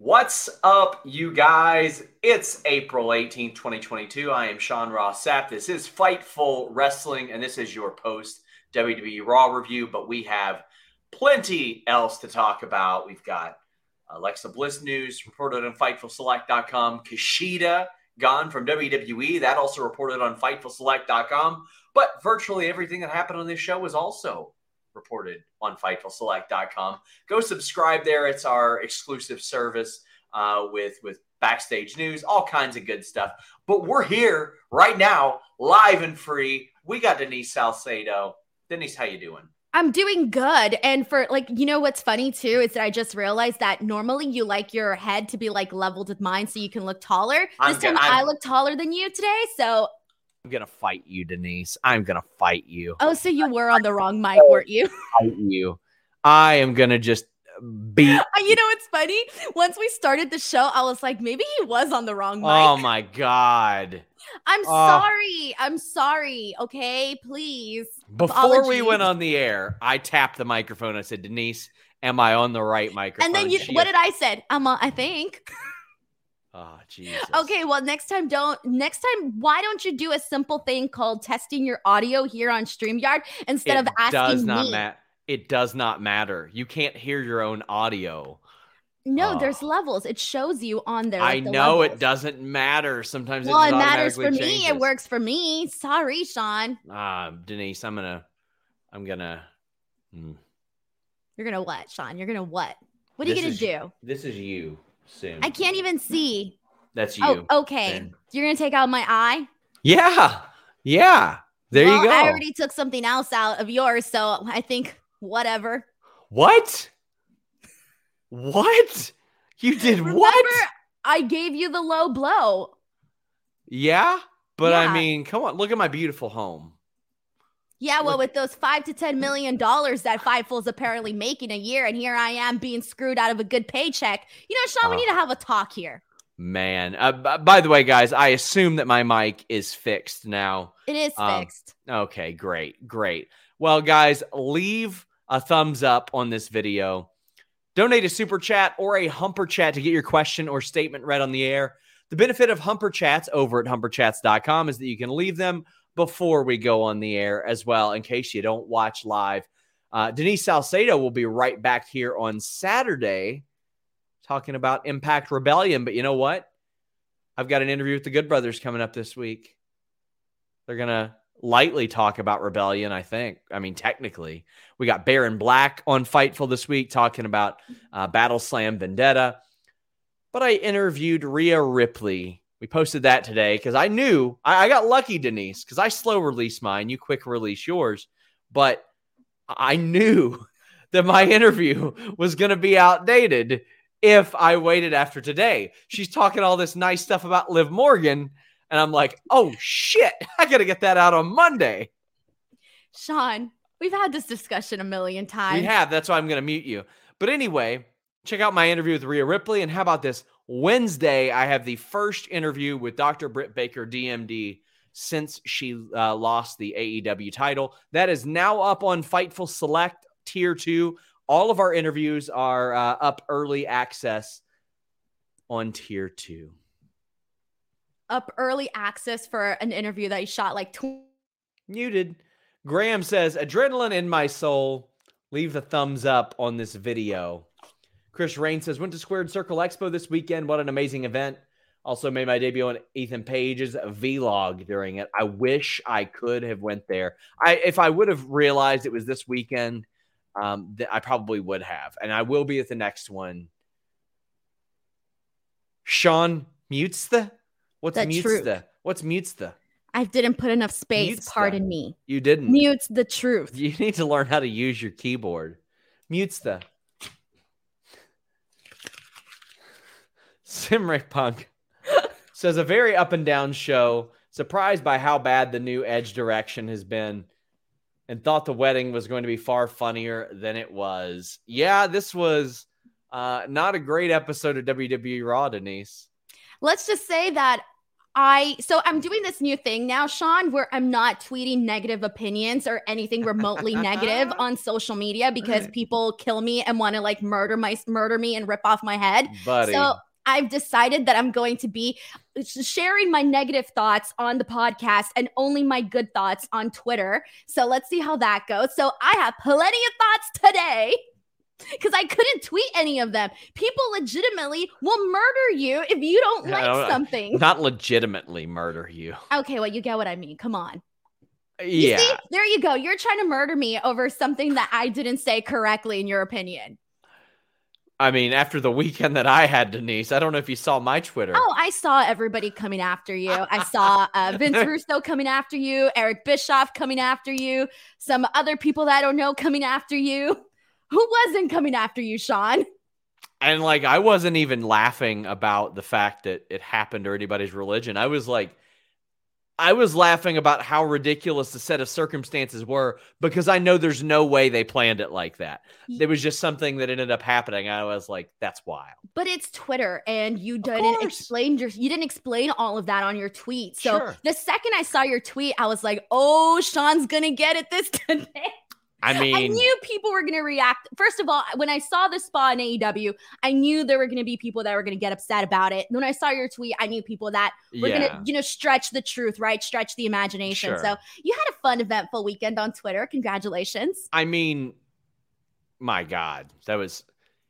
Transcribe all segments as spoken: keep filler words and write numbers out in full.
What's up, you guys? It's April eighteenth, twenty twenty-two. I am Sean Ross Sapp. This is Fightful Wrestling, and this is your post-W W E Raw review, but we have plenty else to talk about. We've got Alexa Bliss news reported on Fightful Select dot com. Kushida gone from W W E. That also reported on Fightful Select dot com. But virtually everything that happened on this show was also reported on Fightful Select dot com. Go subscribe there. It's our exclusive service uh, with, with backstage news, all kinds of good stuff. But we're here right now, live and free. We got Denise Salcedo. Denise, how you doing? I'm doing good. And for like, you know, what's funny too, is that I just realized that normally you like your head to be like leveled with mine so you can look taller. I'm This time good. I I'm- look taller than you today. So, I'm going to fight you, Denise. I'm going to fight you. oh, so you were on the wrong mic, weren't you? Fight you. I am going to just beat. You know what's funny? Once we started the show, I was like, maybe he was on the wrong mic. Oh my God. I'm Oh. sorry. I'm sorry. Okay, please. Before we Apologies. went on the air, I tapped the microphone. I said, Denise, am I on the right microphone? And then you, She what goes, did I said? I'm on, I think. Oh, Jesus. Okay, well, next time, don't. Next time, why don't you do a simple thing called testing your audio here on StreamYard instead It of asking does not me? matter. It does not matter. You can't hear your own audio. No, Oh. there's levels. It shows you on there. I like, the know levels. it doesn't matter. Sometimes Well, it, it just matters for automatically me. It changes. works for me. Sorry, Sean. Ah, Denise, I'm gonna, I'm gonna. hmm. You're gonna what, Sean? You're gonna what? What are you This gonna is- do? This is you soon. I can't even see. That's you. Oh, okay. then. You're gonna take out my eye. Yeah, yeah. There Well, you go. I already took something else out of yours, so I think whatever. What? What? You did Remember, what? I gave you the low blow. Yeah, but I Yeah. mean, come on, look at my beautiful home. Yeah, well, Look- with those five to ten million dollars that Fightful's apparently making a year, and here I am being screwed out of a good paycheck. You know, Sean, we Oh. need to have a talk here. Man, uh, b- by the way, guys, I assume that my mic is fixed now. It is Um, fixed. Okay, great, great. Well, guys, leave a thumbs up on this video. Donate a super chat or a humper chat to get your question or statement read on the air. The benefit of humper chats over at humper chats dot com is that you can leave them before we go on the air as well, in case you don't watch live. Uh, Denise Salcedo will be right back here on Saturday talking about Impact Rebellion. But you know what? I've got an interview with the Good Brothers coming up this week. They're going to lightly talk about Rebellion, I think. I mean, technically. We got Baron Black on Fightful this week talking about uh, Battle Slam Vendetta. But I interviewed Rhea Ripley. We posted that today because I knew, I, I got lucky, Denise, because I slow release mine. You quick release yours. But I knew that my interview was going to be outdated if I waited after today. She's talking all this nice stuff about Liv Morgan. And I'm like, oh, shit, I got to get that out on Monday. Sean, we've had this discussion a million times. We have. That's why I'm going to mute you. But anyway, check out my interview with Rhea Ripley. And how about this? Wednesday, I have the first interview with Doctor Britt Baker, D M D, since she uh, lost the A E W title. That is now up on Fightful Select Tier two. All of our interviews are uh, up early access on Tier two. Up early access for an interview that he shot like tw- Muted. Graham says, adrenaline in my soul. Leave the thumbs up on this video. Chris Rain says, went to Squared Circle Expo this weekend. What an amazing event. Also made my debut on Ethan Page's vlog during it. I wish I could have went there. I If I would have realized it was this weekend, um, th- I probably would have. And I will be at the next one. Sean mutes the? What's The mutes truth. the? What's mutes the? I didn't put enough space. Mutes Pardon them. me. You didn't. Mutes the truth. You need to learn how to use your keyboard. Mutes the. Simric Punk says a very up and down show. Surprised by how bad the new Edge direction has been, and thought the wedding was going to be far funnier than it was. Yeah, this was uh, not a great episode of W W E Raw, Denise. Let's just say that I so I'm doing this new thing now, Sean, where I'm not tweeting negative opinions or anything remotely negative on social media because people kill me and want to like murder my murder me and rip off my head. Buddy. So I've decided that I'm going to be sharing my negative thoughts on the podcast and only my good thoughts on Twitter. So let's see how that goes. So I have plenty of thoughts today, because I couldn't tweet any of them. People legitimately will murder you if you don't like No, something. Not legitimately murder you. Okay, well, you get what I mean. Come on. Yeah. You see? There you go. You're trying to murder me over something that I didn't say correctly, in your opinion. I mean, after the weekend that I had, Denise, I don't know if you saw my Twitter. Oh, I saw everybody coming after you. I saw uh, Vince Russo coming after you, Eric Bischoff coming after you, some other people that I don't know coming after you. Who wasn't coming after you, Sean? And like, I wasn't even laughing about the fact that it happened or anybody's religion. I was like, I was laughing about how ridiculous the set of circumstances were, because I know there's no way they planned it like that. It was just something that ended up happening. I was like, that's wild. But it's Twitter, and you didn't explain your, you didn't explain all of that on your tweet. So Sure. The second I saw your tweet, I was like, oh, Sean's going to get it this today. I mean, I knew people were going to react. First of all, when I saw the spot in A E W, I knew there were going to be people that were going to get upset about it. And when I saw your tweet, I knew people that were Yeah. going to, you know, stretch the truth, right? Stretch the imagination. Sure. So you had a fun, eventful weekend on Twitter. Congratulations. I mean, my God, that was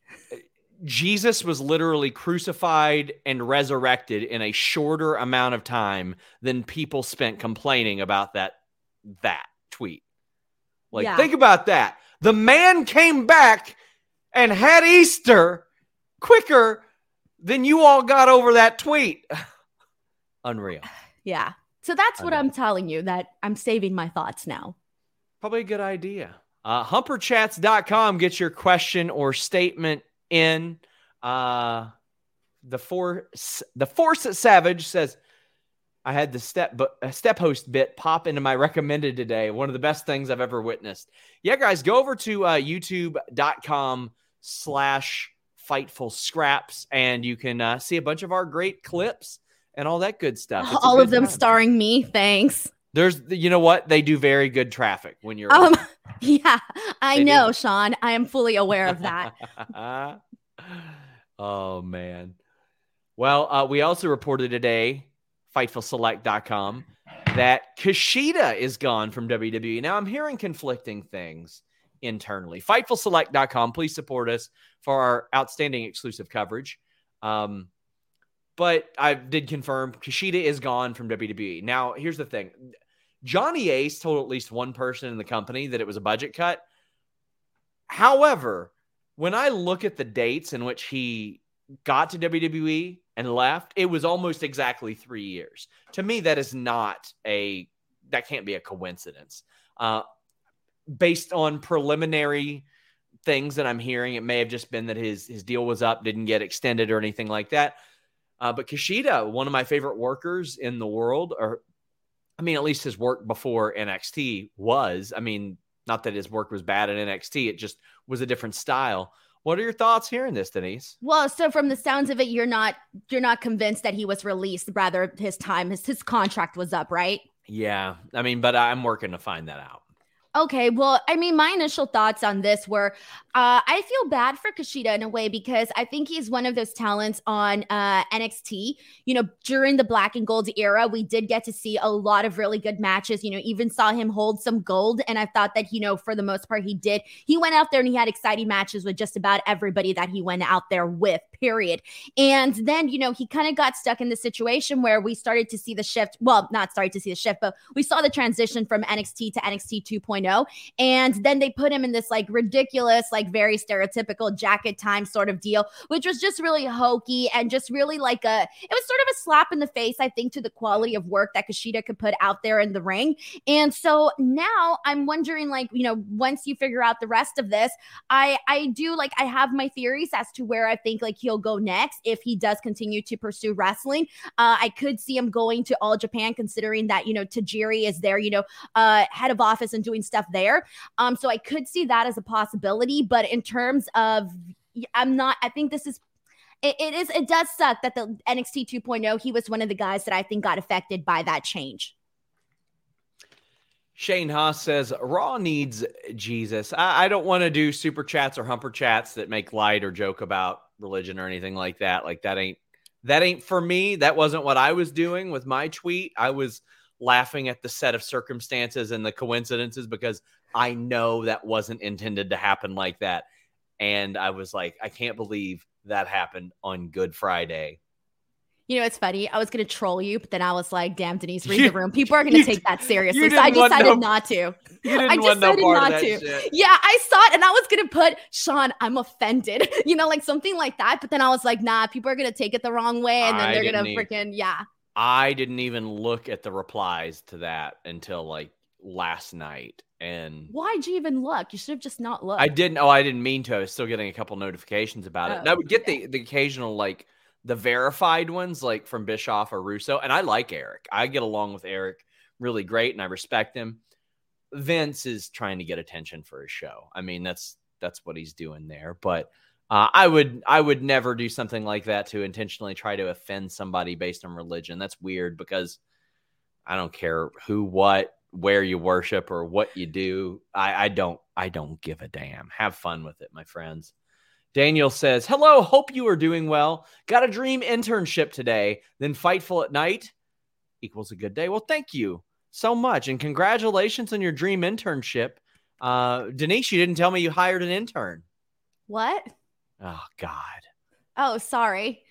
Jesus was literally crucified and resurrected in a shorter amount of time than people spent complaining about that that tweet. Like, Yeah. think about that. The man came back and had Easter quicker than you all got over that tweet. Unreal. Yeah. So that's what Unreal. I'm telling you, that I'm saving my thoughts now. Probably a good idea. Uh, humper chats dot com. Get your question or statement in. Uh, the force, the Force Savage says, I had the step but a step host bit pop into my recommended today. One of the best things I've ever witnessed. Yeah, guys, go over to uh, youtube dot com slash Fightful Scraps, and you can uh, see a bunch of our great clips and all that good stuff. It's a All good of them time. starring me. Thanks. There's, you know what? They do very good traffic when you're. Um, yeah, I They know, do. Sean. I am fully aware of that. Oh, man. Well, uh, we also reported today, Fightful Select dot com, that Kushida is gone from W W E. Now, I'm hearing conflicting things internally. Fightful Select dot com, please support us for our outstanding exclusive coverage. Um, but I did confirm Kushida is gone from W W E. Now, here's the thing. Johnny Ace told at least one person in the company that it was a budget cut. However, when I look at the dates in which he got to W W E and left, it was almost exactly three years. To me, that is not a, that can't be a coincidence. Uh, based on preliminary things that I'm hearing, it may have just been that his, his deal was up, didn't get extended or anything like that. Uh, but Kushida, one of my favorite workers in the world, or I mean, at least his work before N X T was, I mean, not that his work was bad at N X T, it just was a different style. What are your thoughts hearing this, Denise? Well, so from the sounds of it, you're not you're not convinced that he was released. Rather, his time, his his contract was up, right? Yeah, I mean, but I'm working to find that out. Okay, well, I mean, my initial thoughts on this were, uh, I feel bad for Kushida in a way, because I think he's one of those talents on uh, N X T. You know, during the Black and Gold era, we did get to see a lot of really good matches. You know, even saw him hold some gold, and I thought that, you know, for the most part, he did. He went out there and he had exciting matches with just about everybody that he went out there with, period. And then, you know, he kind of got stuck in the situation where we started to see the shift. Well, not started to see the shift, but we saw the transition from N X T to N X T two point oh. And then they put him in this like ridiculous, like very stereotypical jacket time sort of deal, which was just really hokey and just really like a, it was sort of a slap in the face, I think, to the quality of work that Kushida could put out there in the ring. And so now I'm wondering, like, you know, once you figure out the rest of this, I, I do like, I have my theories as to where I think like he'll go next if he does continue to pursue wrestling. Uh, I could see him going to All Japan, considering that, you know, Tajiri is there, you know, uh, head of office and doing stuff there. Um, so I could see that as a possibility. But in terms of, I'm not, I think this is, it, it is. It does suck that the N X T two point oh, he was one of the guys that I think got affected by that change. Shane Haas says, Raw needs Jesus. I, I don't want to do super chats or humper chats that make light or joke about religion or anything like that. Like that ain't, that ain't for me. That wasn't what I was doing with my tweet. I was laughing at the set of circumstances and the coincidences because I know that wasn't intended to happen like that. And I was like, I can't believe that happened on Good Friday. You know, it's funny. I was going to troll you, but then I was like, damn, Denise, read You- the room. People are going to take that seriously. So didn't I want decided no- not to. You didn't I want no decided part not of that to. shit. Yeah, I saw it and I was going to put, Sean, I'm offended. You know, like something like that. But then I was like, nah, people are going to take it the wrong way. And then I they're going to didn't freaking, yeah. I didn't even look at the replies to that until like last night. And Why'd you even look? You should have just not looked. I didn't. Oh, I didn't mean to. I was still getting a couple notifications about it. Oh, And I would get okay. the, the occasional, like the verified ones, like from Bischoff or Russo. And I like Eric. I get along with Eric really great and I respect him. Vince is trying to get attention for his show. I mean, that's that's what he's doing there. But uh, I would I would never do something like that to intentionally try to offend somebody based on religion. That's weird because I don't care who, what, where you worship or what you do. I, I don't I don't give a damn. Have fun with it, my friends. Daniel says, hello, hope you are doing well. Got a dream internship today, then Fightful at night equals a good day. Well, thank you so much. And congratulations on your dream internship. Uh, Denise, you didn't tell me you hired an intern. What? Oh, God. Oh, sorry.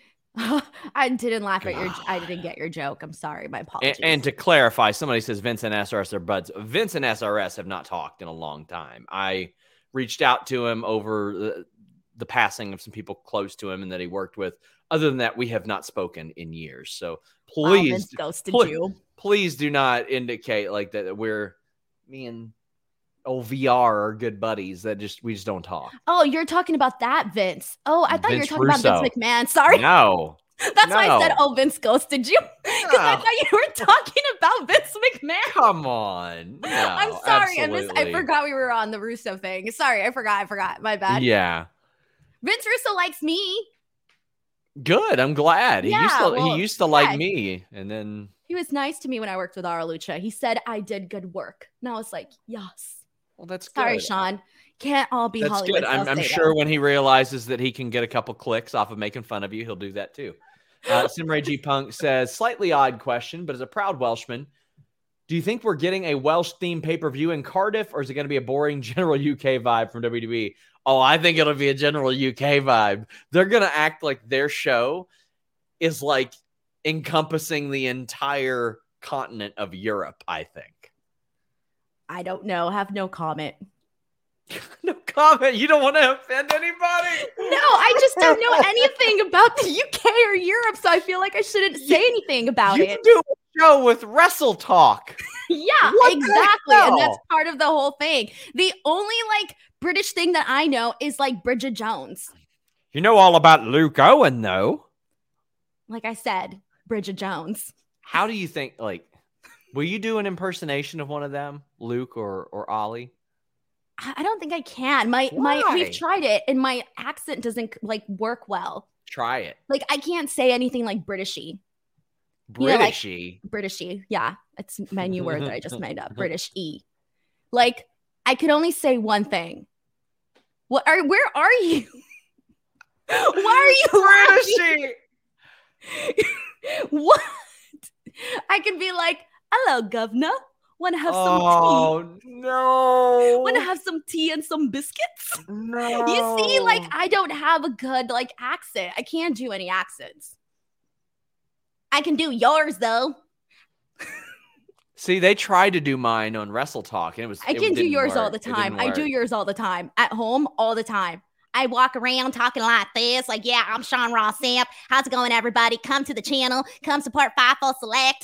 I didn't laugh at your, I God. didn't get your joke. I'm sorry. My And, apologies. and to clarify, somebody says Vince and S R S are buds. Vince and S R S have not talked in a long time. I reached out to him over the, the passing of some people close to him and that he worked with. Other than that, we have not spoken in years. So Wow, please, Vince ghosted please, you. please do not indicate like that we're me and old V R are good buddies. That just we just don't talk. Oh, you're talking about that Vince. Oh, I thought Vince you were talking Russo. about Vince McMahon. Sorry. No, That's why I said, no. oh, Vince ghosted you. Because I No. thought you were talking about Vince McMahon. come on. No, I'm sorry. I, miss, I absolutely. forgot we were on the Russo thing. Sorry. I forgot. I forgot. My bad. Yeah. Vince Russo likes me. Good. I'm glad. He Yeah, used to well, he used to like yeah. me. And then He was nice to me when I worked with Ara Lucha. He said I did good work. And I was like, yes. well that's Sorry, good. Sean. Can't all be That's Hollywood. good. I'm, I'm Salcedo. sure when he realizes that he can get a couple clicks off of making fun of you, he'll do that too. Uh, Simray G Punk says, slightly odd question, but as a proud Welshman, do you think we're getting a Welsh themed pay-per-view in Cardiff, or is it going to be a boring general U K vibe from W W E? Oh, I think it'll be a general U K vibe. They're going to act like their show is like encompassing the entire continent of Europe, I think. I don't know. Have no comment. No comment. You don't want to offend anybody? No, I just don't know anything about the U K or Europe, so I feel like I shouldn't say anything about you it. can do a show with Wrestle Talk. Yeah, What the exactly. And that's hell? part of the whole thing. The only like British thing that I know is like Bridget Jones. You know all about Luke Owen, though. Like I said, Bridget Jones. How do you think, like, will you do an impersonation of one of them, Luke or, or Ollie? I I don't think I can. My my Why? we've tried it and my accent doesn't like work well. Try it. Like I can't say anything like Britishy. You know, like- Britishy. Britishy. Yeah. It's my new word that I just made up. British E. Like I could only say one thing. What are where are you? Why are you laughing? Britishy. What? I could be like, hello, governor. Want to have some tea? Oh, no. Want to have some tea and some biscuits? No. You see, like, I don't have a good, like, accent. I can't do any accents. I can do yours, though. See, they tried to do mine on Wrestle Talk, and it was. I it can do didn't yours all work. the It didn't time. I do work. yours all the time. At home, all the time. I walk around talking like this, like, yeah, I'm Sean Ross Sapp. How's it going, everybody? Come to the channel. Come support Fightful Select.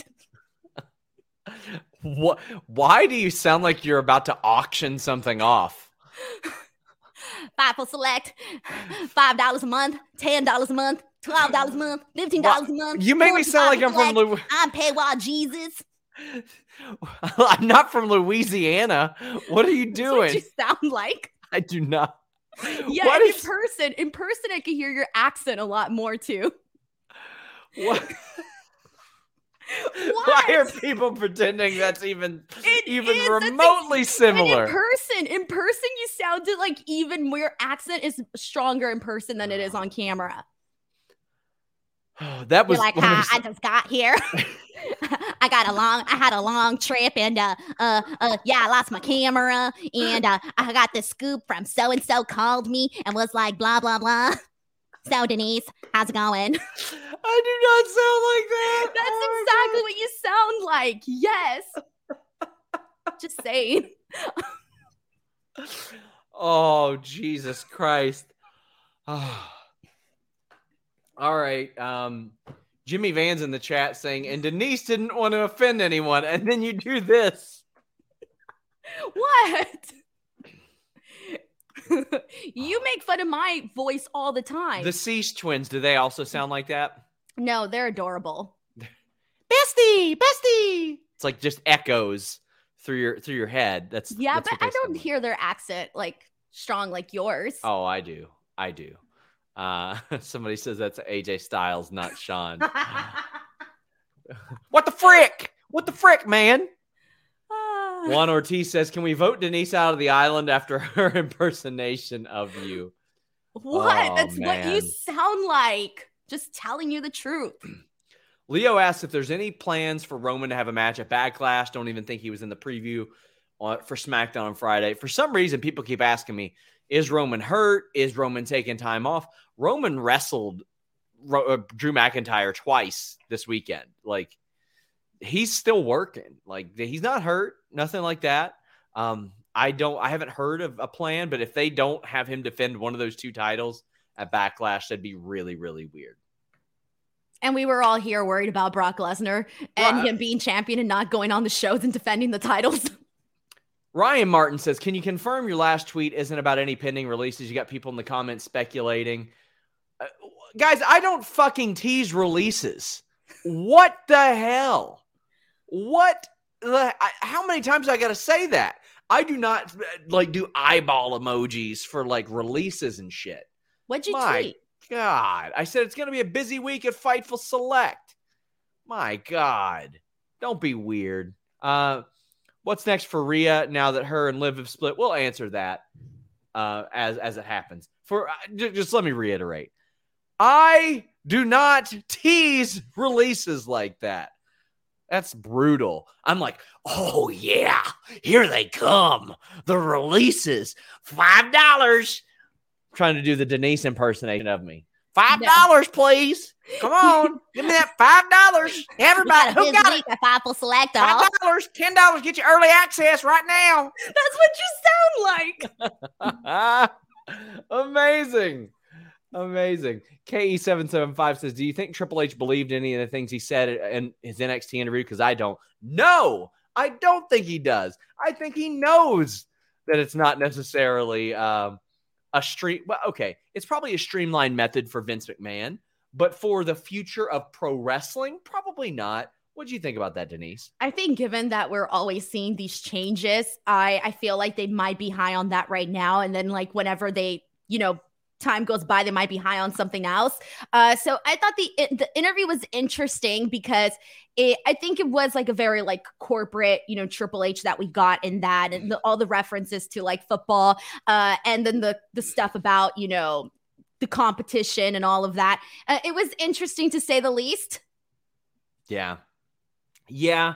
What? Why do you sound like you're about to auction something off? Fightful Select. five dollars a month, ten dollars a month, twelve dollars a month, fifteen dollars a month. You make me sound like I'm from Select. Lu- I'm Paywall Jesus. I'm not from Louisiana. What are you That's what doing? you sound like. I do not. Yeah, What and is- in person, in person, I can hear your accent a lot more too. What? What? Why are people pretending that's even It even is. That's remotely ex- similar? And in person, in person, you sounded like even your accent is stronger in person than it is on camera. That was You're like, one of hi, I the- just got here. I got a long, I had a long trip, and uh, uh, uh, yeah, I lost my camera, and uh, I got this scoop from so and so called me and was like, blah blah blah. So Denise, how's it going? I do not sound like that. That's Oh, exactly what you sound like. Yes. Just saying. Oh, Jesus Christ. Oh. All right. Um, Jimmy Van's in the chat saying, and Denise didn't want to offend anyone. And then you do this. What? You make fun of my voice all the time. The Cease twins, do they also sound like that? No, they're adorable. Bestie, bestie. It's like just echoes through your through your head. That's Yeah, that's but what they I don't sound like. hear their accent like strong like yours. Oh, I do. I do. Uh, somebody says that's A J Styles, not Sean. What the frick? What the frick, man? Juan Ortiz says, can we vote Denise out of the island after her impersonation of you? What? Oh, That's what you man. sound like. Just telling you the truth. Leo asks if there's any plans for Roman to have a match at Backlash. Don't even think he was in the preview on, for SmackDown on Friday. For some reason, people keep asking me, is Roman hurt? Is Roman taking time off? Roman wrestled Ro- uh, Drew McIntyre twice this weekend. Like, he's still working. Like, he's not hurt. Nothing like that. Um, I don't. I haven't heard of a plan, but if they don't have him defend one of those two titles at Backlash, that'd be really, really weird. And we were all here worried about Brock Lesnar and Right. him being champion and not going on the shows and defending the titles. Ryan Martin says, can you confirm your last tweet isn't about any pending releases? You got people in the comments speculating. Uh, guys, I don't fucking tease releases. What the hell? What? The, I, how many times do I got to say that? I do not like do eyeball emojis for like releases and shit. What'd you My tweet? God. I said it's going to be a busy week at Fightful Select. My God. Don't be weird. Uh, what's next for Rhea now that her and Liv have split? We'll answer that uh, as, as it happens. For uh, j- Just let me reiterate. I do not tease releases like that. That's brutal. I'm like, oh, yeah, here they come. The releases. five dollars. Trying to do the Denise impersonation of me. five dollars, please. Come on. Give me that five dollars. Everybody, who got it? At Fightful Select, all. five dollars, ten dollars. Get you early access right now. That's what you sound like. Amazing. Amazing. K E seven seven five says, do you think Triple H believed any of the things he said in his N X T interview? Because I don't. No, I don't think he does. I think he knows that it's not necessarily um, a stream. Well, okay, it's probably a streamlined method for Vince McMahon, but for the future of pro wrestling, probably not. What do you think about that, Denise? I think given that we're always seeing these changes, I, I feel like they might be high on that right now. And then like whenever they, you know, time goes by, they might be high on something else. Uh, so I thought the the interview was interesting because it, I think it was like a very like corporate, you know, Triple H that we got in that, and the, all the references to like football, uh, and then the the stuff about, you know, the competition and all of that. Uh, it was interesting to say the least. Yeah. Yeah.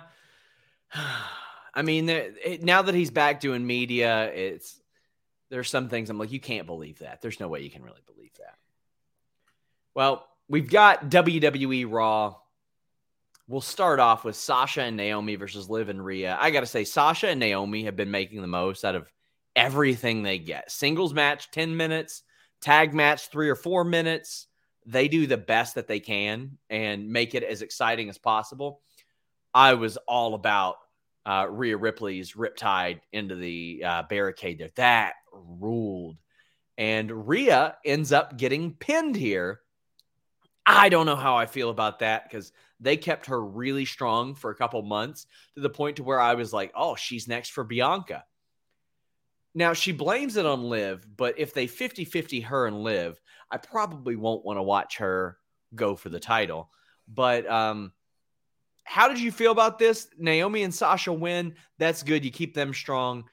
I mean, it, now that he's back doing media, it's there's some things I'm like, you can't believe that. There's no way you can really believe that. Well, we've got W W E Raw. We'll start off with Sasha and Naomi versus Liv and Rhea. I got to say, Sasha and Naomi have been making the most out of everything they get. Singles match, ten minutes. Tag match, three or four minutes. They do the best that they can and make it as exciting as possible. I was all about uh, Rhea Ripley's riptide into the uh, barricade there. That ruled. And Rhea ends up getting pinned here. I don't know how I feel about that because they kept her really strong for a couple months to the point to where I was like, oh, she's next for Bianca. Now, she blames it on Liv, but if they fifty-fifty her and Liv, I probably won't want to watch her go for the title. But um, how did you feel about this? Naomi and Sasha win. That's good. You keep them strong.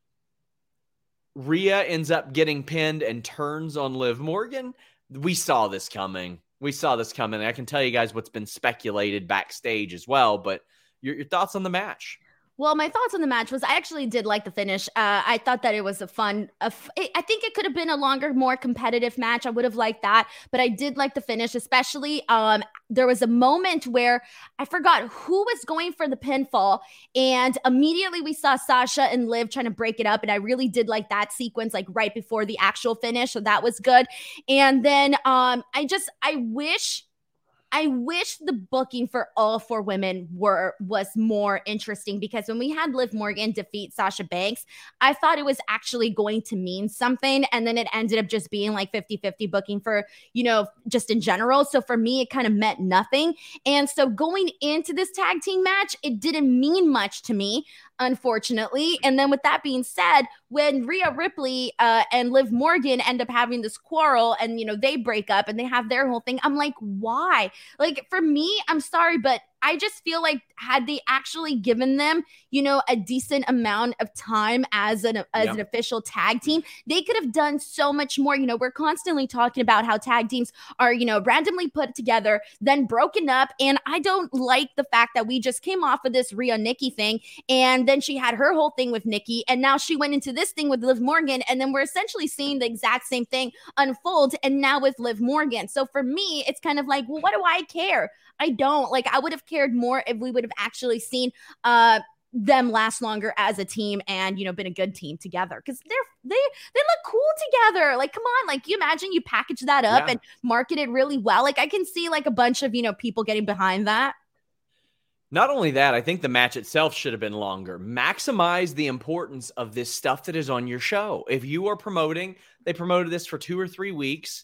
Rhea ends up getting pinned and turns on Liv Morgan. We saw this coming. We saw this coming. I can tell you guys what's been speculated backstage as well, but your, your thoughts on the match? Well, my thoughts on the match was I actually did like the finish. Uh, I thought that it was a fun, a f- I think it could have been a longer, more competitive match. I would have liked that, but I did like the finish, especially um, there was a moment where I forgot who was going for the pinfall, and immediately we saw Sasha and Liv trying to break it up, and I really did like that sequence, like right before the actual finish, so that was good. And then um, I just, I wish... I wish the booking for all four women were was more interesting, because when we had Liv Morgan defeat Sasha Banks, I thought it was actually going to mean something. And then it ended up just being like fifty-fifty booking for, you know, just in general. So for me, it kind of meant nothing. And so going into this tag team match, it didn't mean much to me, unfortunately. And then with that being said, when Rhea Ripley uh, and Liv Morgan end up having this quarrel and, you know, they break up and they have their whole thing, I'm like, why? Like, for me, I'm sorry, but I just feel like had they actually given them, you know, a decent amount of time as an as yep. an official tag team, they could have done so much more. You know, we're constantly talking about how tag teams are, you know, randomly put together, then broken up. And I don't like the fact that we just came off of this Rhea Nikki thing, and then she had her whole thing with Nikki, and now she went into this thing with Liv Morgan, and then we're essentially seeing the exact same thing unfold, and now with Liv Morgan. So for me, it's kind of like, well, what do I care? I don't. Like, I would have cared more if we would have actually seen uh them last longer as a team and, you know, been a good team together, because they're they they look cool together. Like, come on, like, you imagine you package that up yeah. and market it really well. Like, I can see like a bunch of, you know, people getting behind that. Not only that, I think the match itself should have been longer. Maximize the importance of this stuff that is on your show. If you are promoting, they promoted this for two or three weeks,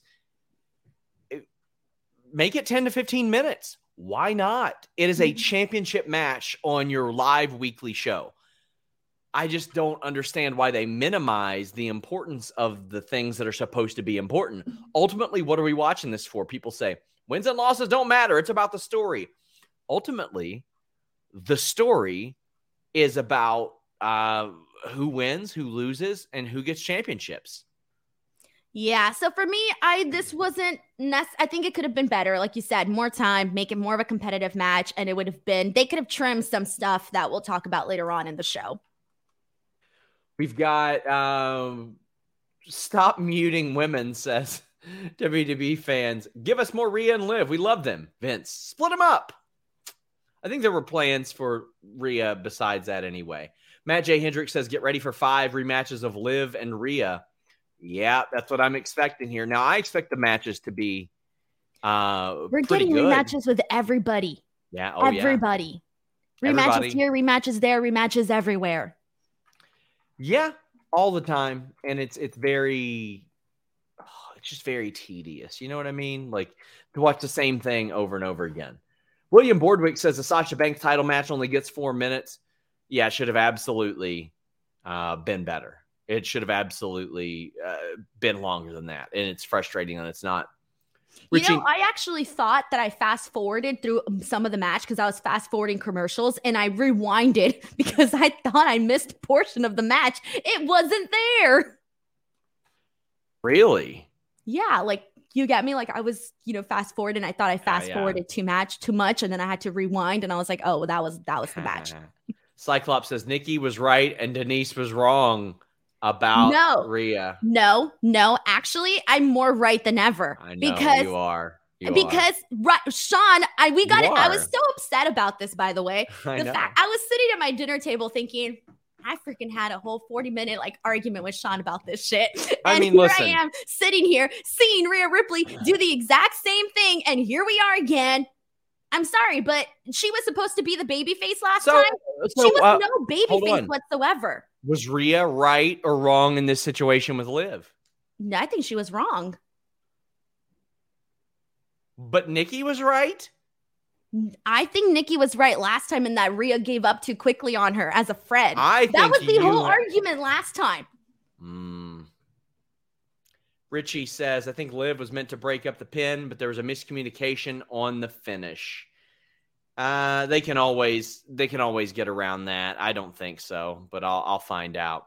make it ten to fifteen minutes. Why not? It is a championship match on your live weekly show. I just don't understand why they minimize the importance of the things that are supposed to be important. Ultimately, what are we watching this for? People say, wins and losses don't matter. It's about the story. Ultimately, the story is about uh, who wins, who loses, and who gets championships. Yeah, so for me, I this wasn't nec- I think it could have been better. Like you said, more time, make it more of a competitive match, and it would have been, they could have trimmed some stuff that we'll talk about later on in the show. We've got um, Stop Muting Women, says W W E fans. Give us more Rhea and Liv. We love them. Vince, split them up. I think there were plans for Rhea besides that anyway. Matt J. Hendricks says, get ready for five rematches of Liv and Rhea. Yeah, that's what I'm expecting here. Now, I expect the matches to be uh, We're pretty getting good. rematches with everybody. Yeah, oh, everybody. Yeah. Rematches Everybody. here, rematches there, rematches everywhere. Yeah, all the time. And it's it's very, oh, it's just very tedious. You know what I mean? Like, to watch the same thing over and over again. William Boardwick says the Sasha Banks title match only gets four minutes. Yeah, it should have absolutely uh, been better. It should have absolutely uh, been longer than that. And it's frustrating that it's not. Richie, you know, I actually thought that I fast forwarded through some of the match because I was fast forwarding commercials, and I rewinded because I thought I missed a portion of the match. It wasn't there. Really? Yeah. Like, you get me? Like, I was, you know, fast forward, and I thought I fast yeah, forwarded yeah. too much, too much. And then I had to rewind, and I was like, oh, well, that was, that was the match. Cyclops says Nikki was right and Denise was wrong about no, Rhea. No, no. Actually, I'm more right than ever. I know because, you are. You because are. Right, Sean, I we got You it. I are. was so upset about this, by the way. I the know. fact I was sitting at my dinner table thinking, I freaking had a whole forty minute like argument with Sean about this shit. And I mean, here listen. I am sitting here seeing Rhea Ripley do the exact same thing, and here we are again. I'm sorry, but she was supposed to be the baby face last So- time. so, she was uh, no baby hold face on. whatsoever. Was Rhea right or wrong in this situation with Liv? No, I think she was wrong. But Nikki was right? I think Nikki was right last time, in that Rhea gave up too quickly on her as a friend. I That think was the you- whole argument last time. Mm. Richie says, I think Liv was meant to break up the pin, but there was a miscommunication on the finish. Uh, they can always they can always get around that. I don't think so, but I'll I'll find out.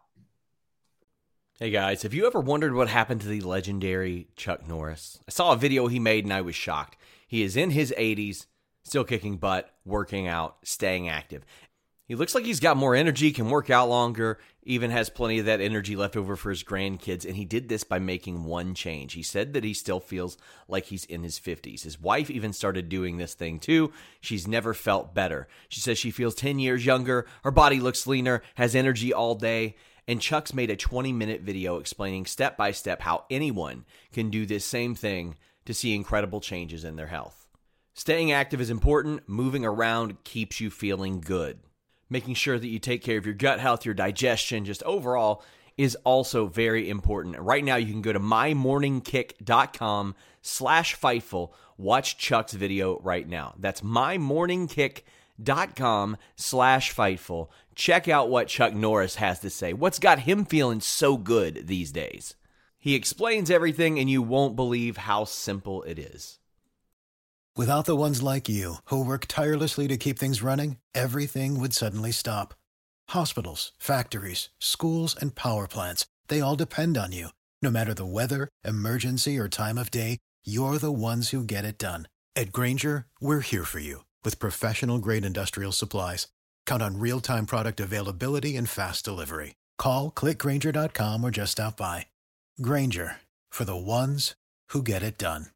Hey guys, have you ever wondered what happened to the legendary Chuck Norris? I saw a video he made and I was shocked. He is in his eighties, still kicking butt, working out, staying active. He looks like he's got more energy, can work out longer, even has plenty of that energy left over for his grandkids, and he did this by making one change. He said that he still feels like he's in his fifties. His wife even started doing this thing too. She's never felt better. She says she feels ten years younger, her body looks leaner, has energy all day, and Chuck's made a twenty-minute video explaining step by step how anyone can do this same thing to see incredible changes in their health. Staying active is important. Moving around keeps you feeling good. Making sure that you take care of your gut health, your digestion, just overall is also very important. Right now, you can go to mymorningkick.com slash Fightful. Watch Chuck's video right now. That's mymorningkick.com slash Fightful. Check out what Chuck Norris has to say. What's got him feeling so good these days? He explains everything, and you won't believe how simple it is. Without the ones like you, who work tirelessly to keep things running, everything would suddenly stop. Hospitals, factories, schools, and power plants, they all depend on you. No matter the weather, emergency, or time of day, you're the ones who get it done. At Grainger, we're here for you with professional-grade industrial supplies. Count on real-time product availability and fast delivery. Call, click Grainger dot com, or just stop by. Grainger, for the ones who get it done.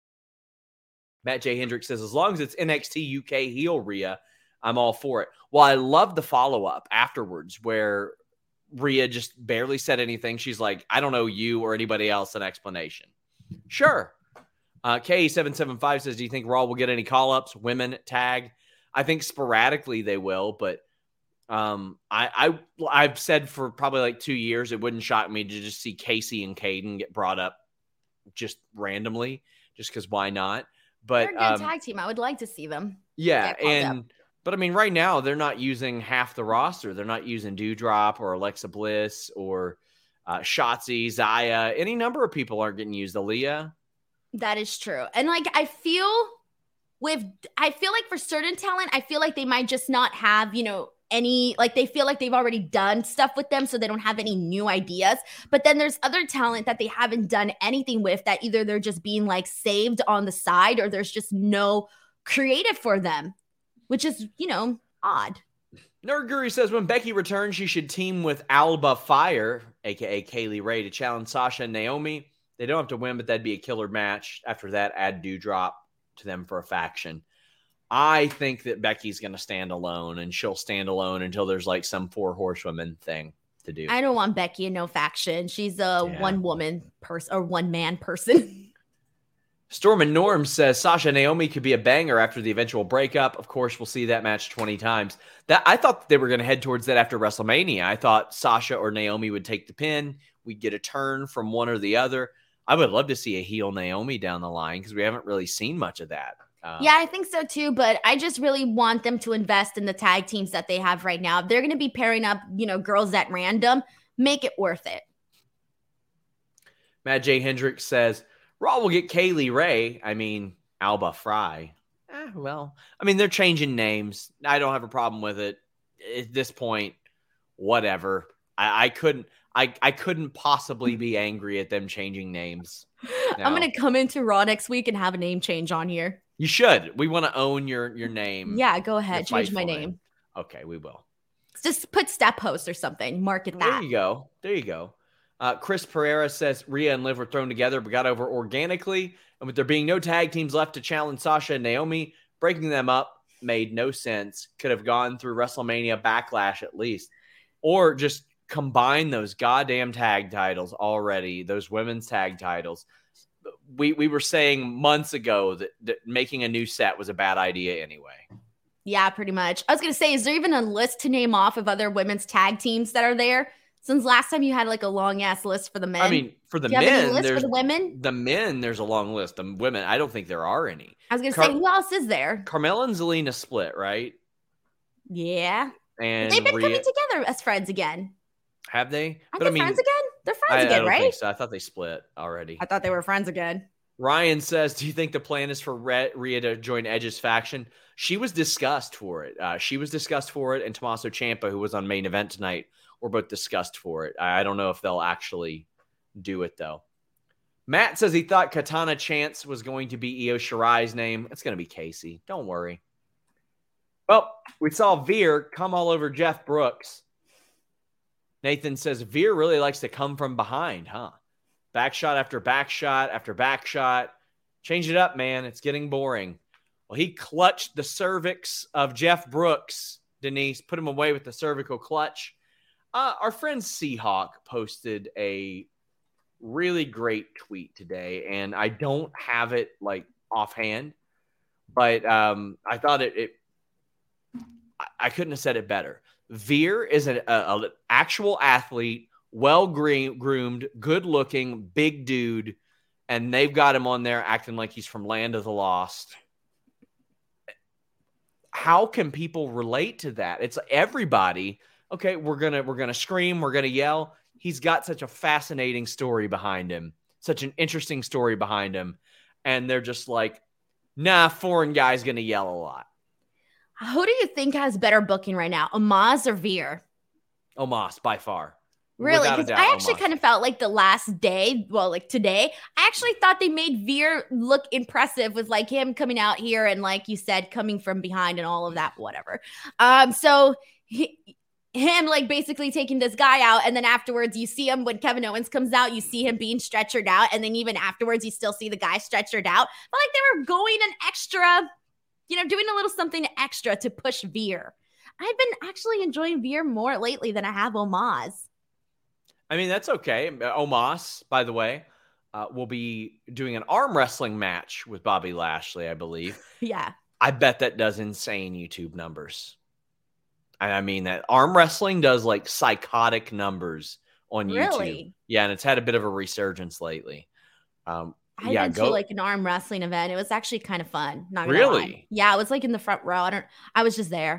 Matt J. Hendricks says, as long as it's N X T U K heel Rhea, I'm all for it. Well, I love the follow-up afterwards where Rhea just barely said anything. She's like, I don't know you or anybody else an explanation. Sure. Uh, K seven seven five says, do you think Raw will get any call-ups, women tag? I think sporadically they will, but um, I, I, I've said for probably like two years it wouldn't shock me to just see Casey and Caden get brought up just randomly, just because why not? But they're a good um, tag team. I would like to see them. Yeah, and up. But I mean, right now they're not using half the roster. They're not using Doudrop or Alexa Bliss or uh, Shotzi, Zaya. Any number of people aren't getting used. Aaliyah. That is true. And like I feel with, I feel like for certain talent, I feel like they might just not have, you know, any, like they feel like they've already done stuff with them, so they don't have any new ideas. But then there's other talent that they haven't done anything with, that either they're just being like saved on the side, or there's just no creative for them, which is, you know, odd. Nerd Guru says when Becky returns, she should team with Alba Fire, aka Kaylee Ray, to challenge Sasha and Naomi. They don't have to win, but that'd be a killer match. After that, add Doudrop to them for a faction. I think that Becky's going to stand alone, and she'll stand alone until there's like some four horsewomen thing to do. I don't want Becky in no faction. She's a yeah. one woman person or one man person. Storm and Norm says Sasha and Naomi could be a banger after the eventual breakup. Of course, we'll see that match twenty times. That I thought they were going to head towards that after WrestleMania. I thought Sasha or Naomi would take the pin. We'd get a turn from one or the other. I would love to see a heel Naomi down the line because we haven't really seen much of that. Um, yeah, I think so too, but I just really want them to invest in the tag teams that they have right now. If they're going to be pairing up, you know, girls at random, make it worth it. Matt J. Hendricks says, Raw will get Kaylee Ray. I mean, Alba Fry. Eh, well, I mean, they're changing names. I don't have a problem with it. At this point, whatever. I, I couldn't I, I couldn't possibly be angry at them changing names. No. I'm going to come into Raw next week and have a name change on here. You should. We want to own your, your name. Yeah, go ahead. Change my name. name. Okay, we will. Just put Step Host or something. Market that. There you go. There you go. Uh, Chris Pereira says Rhea and Liv were thrown together but got over organically. And with there being no tag teams left to challenge Sasha and Naomi, breaking them up made no sense. Could have gone through WrestleMania Backlash at least. Or just combine those goddamn tag titles already, those women's tag titles. We we were saying months ago that, that making a new set was a bad idea anyway. Yeah, pretty much. I was going to say, is there even a list to name off of other women's tag teams that are there? Since last time you had like a long ass list for the men. I mean, for the Do you men, have any list there's for the women. The men, there's a long list. The women, I don't think there are any. I was going to Car- say, who else is there? Carmella and Zelina split, right? Yeah. And they've been Rhea- coming together as friends again. Have they? Are but they I mean, friends again? They're friends I, again, I don't right? think so. I thought they split already. I thought they were friends again. Ryan says, do you think the plan is for Rhea to join Edge's faction? She was discussed for it. Uh, she was discussed for it, and Tommaso Ciampa, who was on main event tonight, were both discussed for it. I don't know if they'll actually do it, though. Matt says he thought Katana Chance was going to be Io Shirai's name. It's going to be Casey. Don't worry. Well, we saw Veer come all over Jeff Brooks. Nathan says Veer really likes to come from behind, huh? Back shot after back shot after back shot. Change it up, man. It's getting boring. Well, he clutched the cervix of Jeff Brooks, Denise, put him away with the cervical clutch. Uh, our friend Seahawk posted a really great tweet today, and I don't have it like offhand, but um, I thought it, it I, I couldn't have said it better. Veer is an actual athlete, well-groomed, good-looking, big dude, and they've got him on there acting like he's from Land of the Lost. How can people relate to that? It's everybody. Okay, we're gonna we're gonna scream, we're gonna yell. He's got such a fascinating story behind him, such an interesting story behind him, and they're just like, nah, foreign guy's gonna yell a lot. Who do you think has better booking right now, Omos or Veer? Omos, by far. Really? Because I actually Omos. kind of felt like the last day, well, like today, I actually thought they made Veer look impressive with like him coming out here and like you said, coming from behind and all of that, whatever. Um, so he, him like basically taking this guy out, and then afterwards you see him when Kevin Owens comes out, you see him being stretchered out, and then even afterwards you still see the guy stretchered out. But like they were going an extra, you know, doing a little something extra to push Veer. I've been actually enjoying Veer more lately than I have Omos. I mean, that's okay. Omos, by the way, uh, will be doing an arm wrestling match with Bobby Lashley, I believe. Yeah. I bet that does insane YouTube numbers. And I mean, that arm wrestling does like psychotic numbers on YouTube. Really? Yeah, and it's had a bit of a resurgence lately. Um, I yeah, went go- to like an arm wrestling event. It was actually kind of fun. Not gonna really? lie. Yeah, I was like in the front row. I don't. I was just there.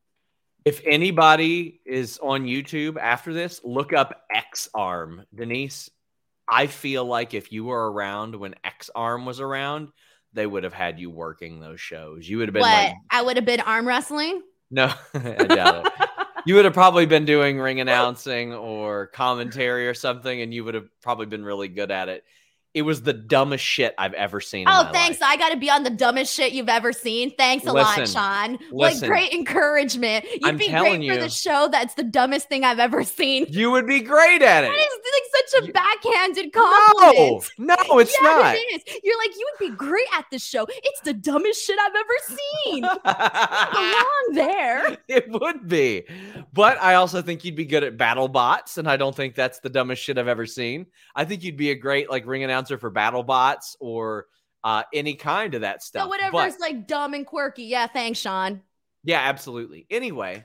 If anybody is on YouTube after this, look up X-Arm. Denise, I feel like if you were around when X-Arm was around, they would have had you working those shows. You would have been what? like... I would have been arm wrestling? No, I doubt it. You would have probably been doing ring announcing or commentary or something, and you would have probably been really good at it. It was the dumbest shit I've ever seen. Oh, in my thanks. life. I got to be on the dumbest shit you've ever seen. Thanks a listen, lot, Sean. Listen, like great encouragement. You'd I'm be telling great you, for the show. That's the dumbest thing I've ever seen. You would be great at it. That is like such a you, backhanded compliment. No, no, it's yeah, not. It is. You're like, you would be great at this show. It's the dumbest shit I've ever seen. You belong there. It would be. But I also think you'd be good at battle bots, and I don't think that's the dumbest shit I've ever seen. I think you'd be a great like ring announcer for battle bots or uh, any kind of that stuff. So whatever's but, like dumb and quirky. Yeah, thanks, Sean. Yeah, absolutely. Anyway,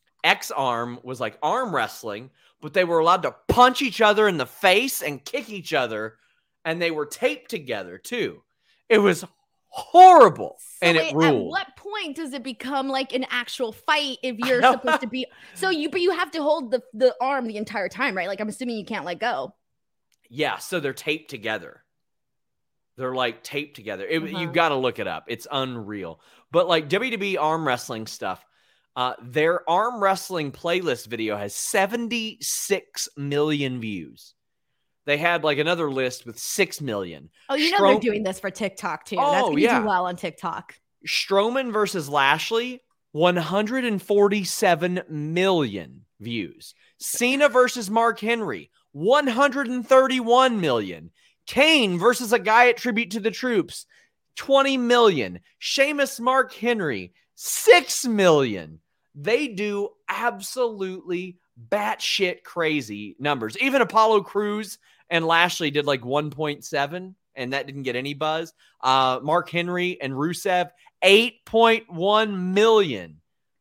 X-Arm was like arm wrestling, but they were allowed to punch each other in the face and kick each other, and they were taped together too. It was horrible, so and wait, it ruled. At what point does it become like an actual fight if you're supposed to be? So you, but you have to hold the the arm the entire time, right? Like I'm assuming you can't let go. Yeah, so they're taped together. They're like taped together. It, uh-huh. You got to look it up. It's unreal. But like W W E arm wrestling stuff, uh, their arm wrestling playlist video has seventy-six million views. They had like another list with six million. Oh, you know Strom- they're doing this for TikTok too. Oh, That's going to yeah. do well on TikTok. Strowman versus Lashley, one hundred forty-seven million views. Cena versus Mark Henry, one hundred thirty-one million. Kane versus a guy at Tribute to the Troops, twenty million. Sheamus, Mark Henry, six million. They do absolutely batshit crazy numbers. Even Apollo Crews and Lashley did like one point seven, and that didn't get any buzz. Uh, Mark Henry and Rusev, eight point one million.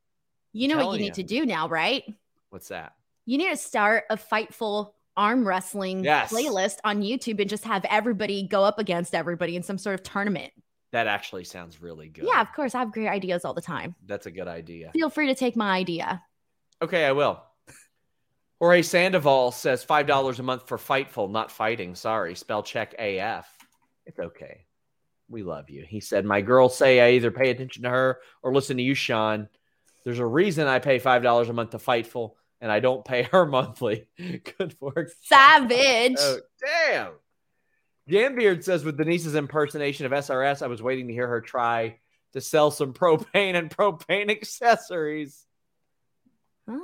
You know what you need to do now, right? What's that? You need to start a Fightful arm wrestling yes. playlist on YouTube and just have everybody go up against everybody in some sort of tournament. That actually sounds really good. Yeah, of course. I have great ideas all the time. That's a good idea. Feel free to take my idea. Okay, I will. Jorge Sandoval says five dollars a month for Fightful, not fighting. Sorry, spell check A F. It's okay. We love you. He said, my girls say I either pay attention to her or listen to you, Sean. There's a reason I pay five dollars a month to Fightful, and I don't pay her monthly. Good work. Savage. Oh, damn. Jambeard says, with Denise's impersonation of S R S, I was waiting to hear her try to sell some propane and propane accessories. Huh?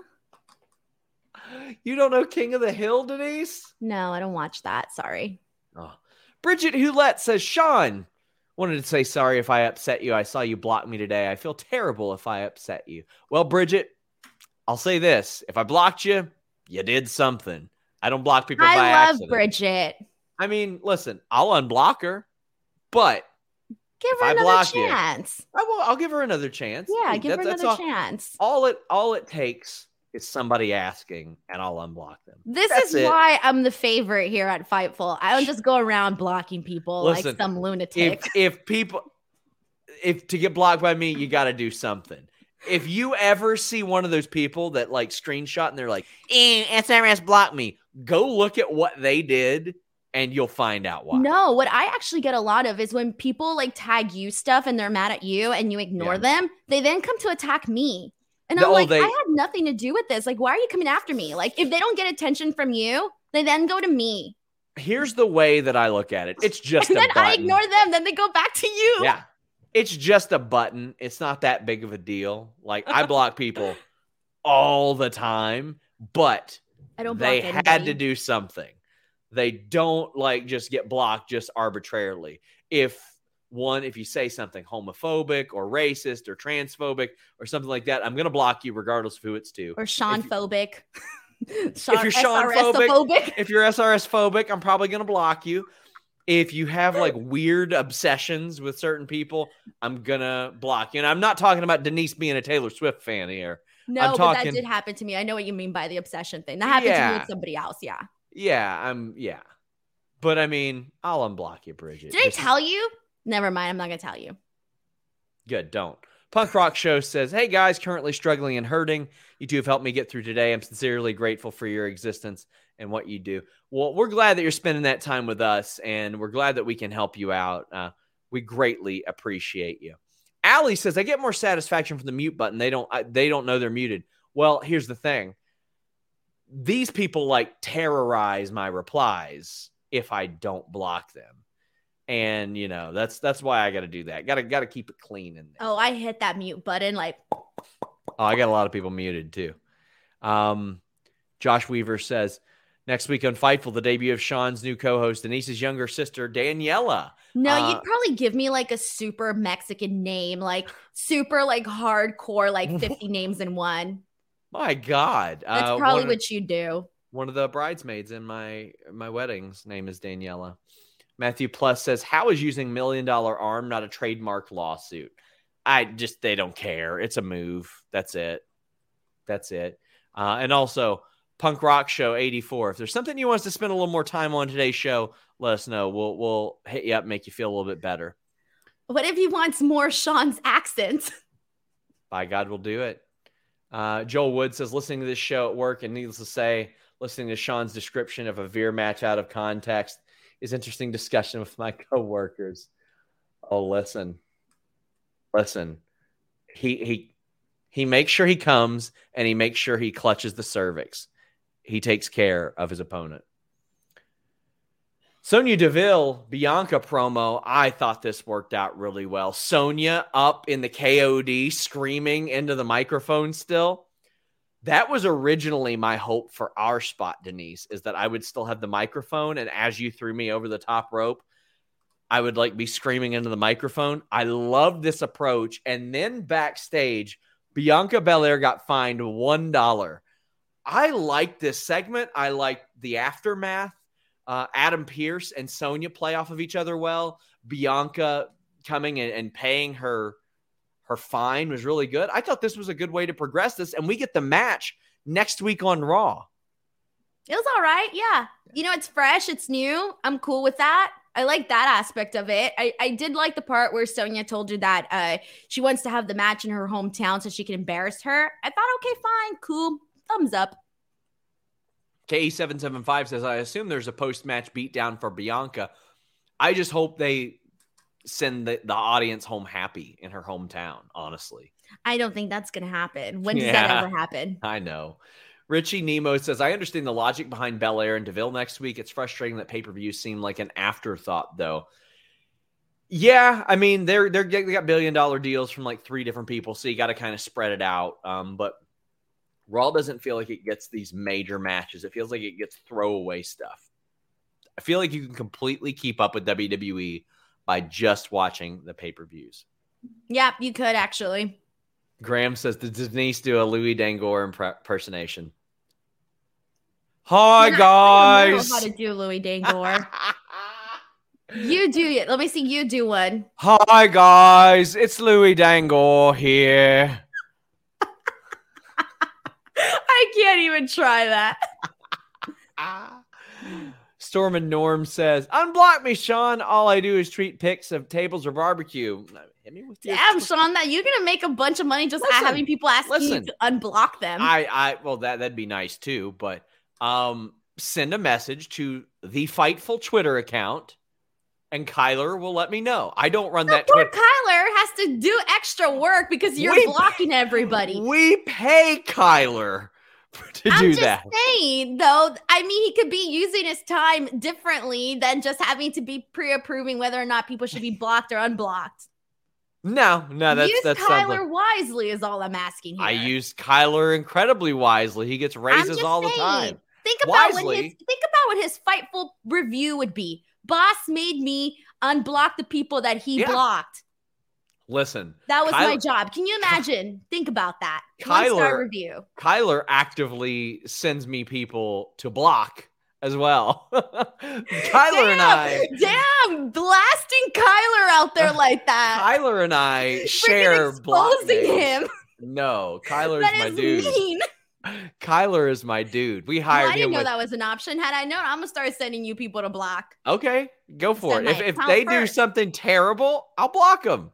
You don't know King of the Hill, Denise? No, I don't watch that. Sorry. Oh. Bridget Hulette says, Sean, wanted to say sorry if I upset you. I saw you block me today. I feel terrible if I upset you. Well, Bridget, I'll say this. If I blocked you, you did something. I don't block people I by love accident. Bridget. I mean, listen, I'll unblock her, but give if her I another block you, chance. I will. I'll give her another chance. Yeah, Hey, give her that- that's another all, chance. All it all it takes is somebody asking, and I'll unblock them. This That's is it. why I'm the favorite here at Fightful. I don't just go around blocking people Listen, like some lunatic. If if people if to get blocked by me, you got to do something. If you ever see one of those people that like screenshot and they're like, eh, S R S blocked me, go look at what they did and you'll find out why. No, what I actually get a lot of is when people like tag you stuff and they're mad at you and you ignore Yeah. them, they then come to attack me. And No, I'm like, they- I had nothing to do with this. Like, why are you coming after me? Like, if they don't get attention from you, they then go to me. Here's the way that I look at it. It's just And a then button. I ignore them. Then they go back to you. Yeah. It's just a button. It's not that big of a deal. Like I block people all the time, but I don't block they anybody. had to do something. They don't like just get blocked just arbitrarily. If one, if you say something homophobic or racist or transphobic or something like that, I'm going to block you regardless of who it's to. Or Sean phobic. If you're Sean phobic, if you're S R S phobic, I'm probably going to block you. If you have like weird obsessions with certain people, I'm going to block you. And I'm not talking about Denise being a Taylor Swift fan here. No, I'm but talking- that did happen to me. I know what you mean by the obsession thing. That happened to Yeah. me with somebody else. Yeah. Yeah, I'm, yeah. But I mean, I'll unblock you, Bridget. Did I This is- tell you? Never mind. I'm not going to tell you. Good, don't. Punk Rock Show says, hey guys, currently struggling and hurting. You two have helped me get through today. I'm sincerely grateful for your existence and what you do. Well, we're glad that you're spending that time with us, and we're glad that we can help you out. Uh, we greatly appreciate you. Allie says, I get more satisfaction from the mute button. They don't, I, they don't know they're muted. Well, here's the thing. These people like terrorize my replies if I don't block them. And you know, that's that's why I got to do that. Got to got to keep it clean in there. Oh, I hit that mute button like. Oh, I got a lot of people muted too. Um, Josh Weaver says, next week on Fightful, the debut of Sean's new co-host, Denise's younger sister, Daniela. No, Uh, you'd probably give me like a super Mexican name, like super like hardcore, like fifty names in one. My God. That's uh, probably one, what you do. one of the bridesmaids in my my wedding's name is Daniela. Matthew Plus says, how is using Million Dollar Arm not a trademark lawsuit? I just, they don't care. It's a move. That's it. That's it. Uh, and also, Punk Rock Show eighty-four. If there's something you want us to spend a little more time on today's show, let us know. We'll we'll hit you up, make you feel a little bit better. What if he wants more Sean's accent? By God, we'll do it. Uh, Joel Wood says, listening to this show at work, and needless to say, listening to Sean's description of a Veer match out of context is interesting discussion with my coworkers. Oh, listen, listen. He he he makes sure he comes, and he makes sure he clutches the cervix. He takes care of his opponent. Sonya Deville, Bianca promo. I thought this worked out really well. Sonya up in the K O D screaming into the microphone still. That was originally my hope for our spot, Denise, is that I would still have the microphone, and as you threw me over the top rope, I would like be screaming into the microphone. I loved this approach. And then backstage, Bianca Belair got fined one dollar. I liked this segment. I liked the aftermath. Uh, Adam Pearce and Sonya play off of each other well. Bianca coming and, and paying her her fine was really good. I thought this was a good way to progress this, and we get the match next week on Raw. It was all right. Yeah. You know, it's fresh. It's new. I'm cool with that. I like that aspect of it. I, I did like the part where Sonya told her that uh, she wants to have the match in her hometown so she can embarrass her. I thought, okay, fine, cool. Thumbs up. K E seven seven five says, I assume there's a post-match beatdown for Bianca. I just hope they send the, the audience home happy in her hometown, honestly. I don't think that's going to happen. When does Yeah, that ever happen? I know. Richie Nemo says, I understand the logic behind Belair and DeVille next week. It's frustrating that pay-per-view seemed like an afterthought, though. Yeah, I mean, they're, they're, they got billion-dollar deals from like three different people, so you got to kind of spread it out. Um, but Raw doesn't feel like it gets these major matches. It feels like it gets throwaway stuff. I feel like you can completely keep up with W W E by just watching the pay-per-views. Yeah, you could actually. Graham says, did Denise do a Louis Dangoor impersonation? Hi, Yeah, guys. I don't know how to do Louis Dangoor. You do it. Let me see you do one. Hi, guys. It's Louis Dangoor here. I can't even try that. Storm and Norm says, unblock me, Sean. All I do is treat pics of tables or barbecue. Hit me with your Damn, Sean, that you're gonna make a bunch of money just Listen, having people asking listen. you to unblock them. I, I, well, that that'd be nice too. But um, send a message to the Fightful Twitter account, and Kyler will let me know. I don't run so that. poor Twitter. Kyler has to do extra work because you're We- blocking everybody. We pay Kyler to I'm do just that. saying, though, I mean, he could be using his time differently than just having to be pre-approving whether or not people should be blocked or unblocked. No, no, that's Use that's Kyler something. wisely is all I'm asking here. I use Kyler incredibly wisely. He gets I'm raises just all the saying. time. Think about what Wisely. his think about what his Fightful review would be. Boss made me unblock the people that he Yeah. blocked. Listen, That was Kyler- my job. Can you imagine? Think about that. One star Kyler- review. Kyler actively sends me people to block as well. Kyler and I, Damn, blasting Kyler out there like that. Kyler and I Freaking share block exposing names. him. No, Kyler's That my is dude. mean. Kyler is my dude. We Well, hired I didn't him know with. that was an option. Had I known, I'm gonna start sending you people to block. Okay, go for Send it. If my if account they do first. something terrible, I'll block them.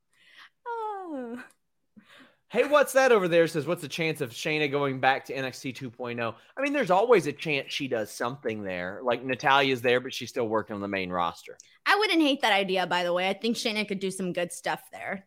Oh. Hey, what's that over there? Says, what's the chance of Shayna going back to N X T two point oh? I mean, there's always a chance she does something there. Like Natalia's there, but she's still working on the main roster. I wouldn't hate that idea, by the way. I think Shayna could do some good stuff there.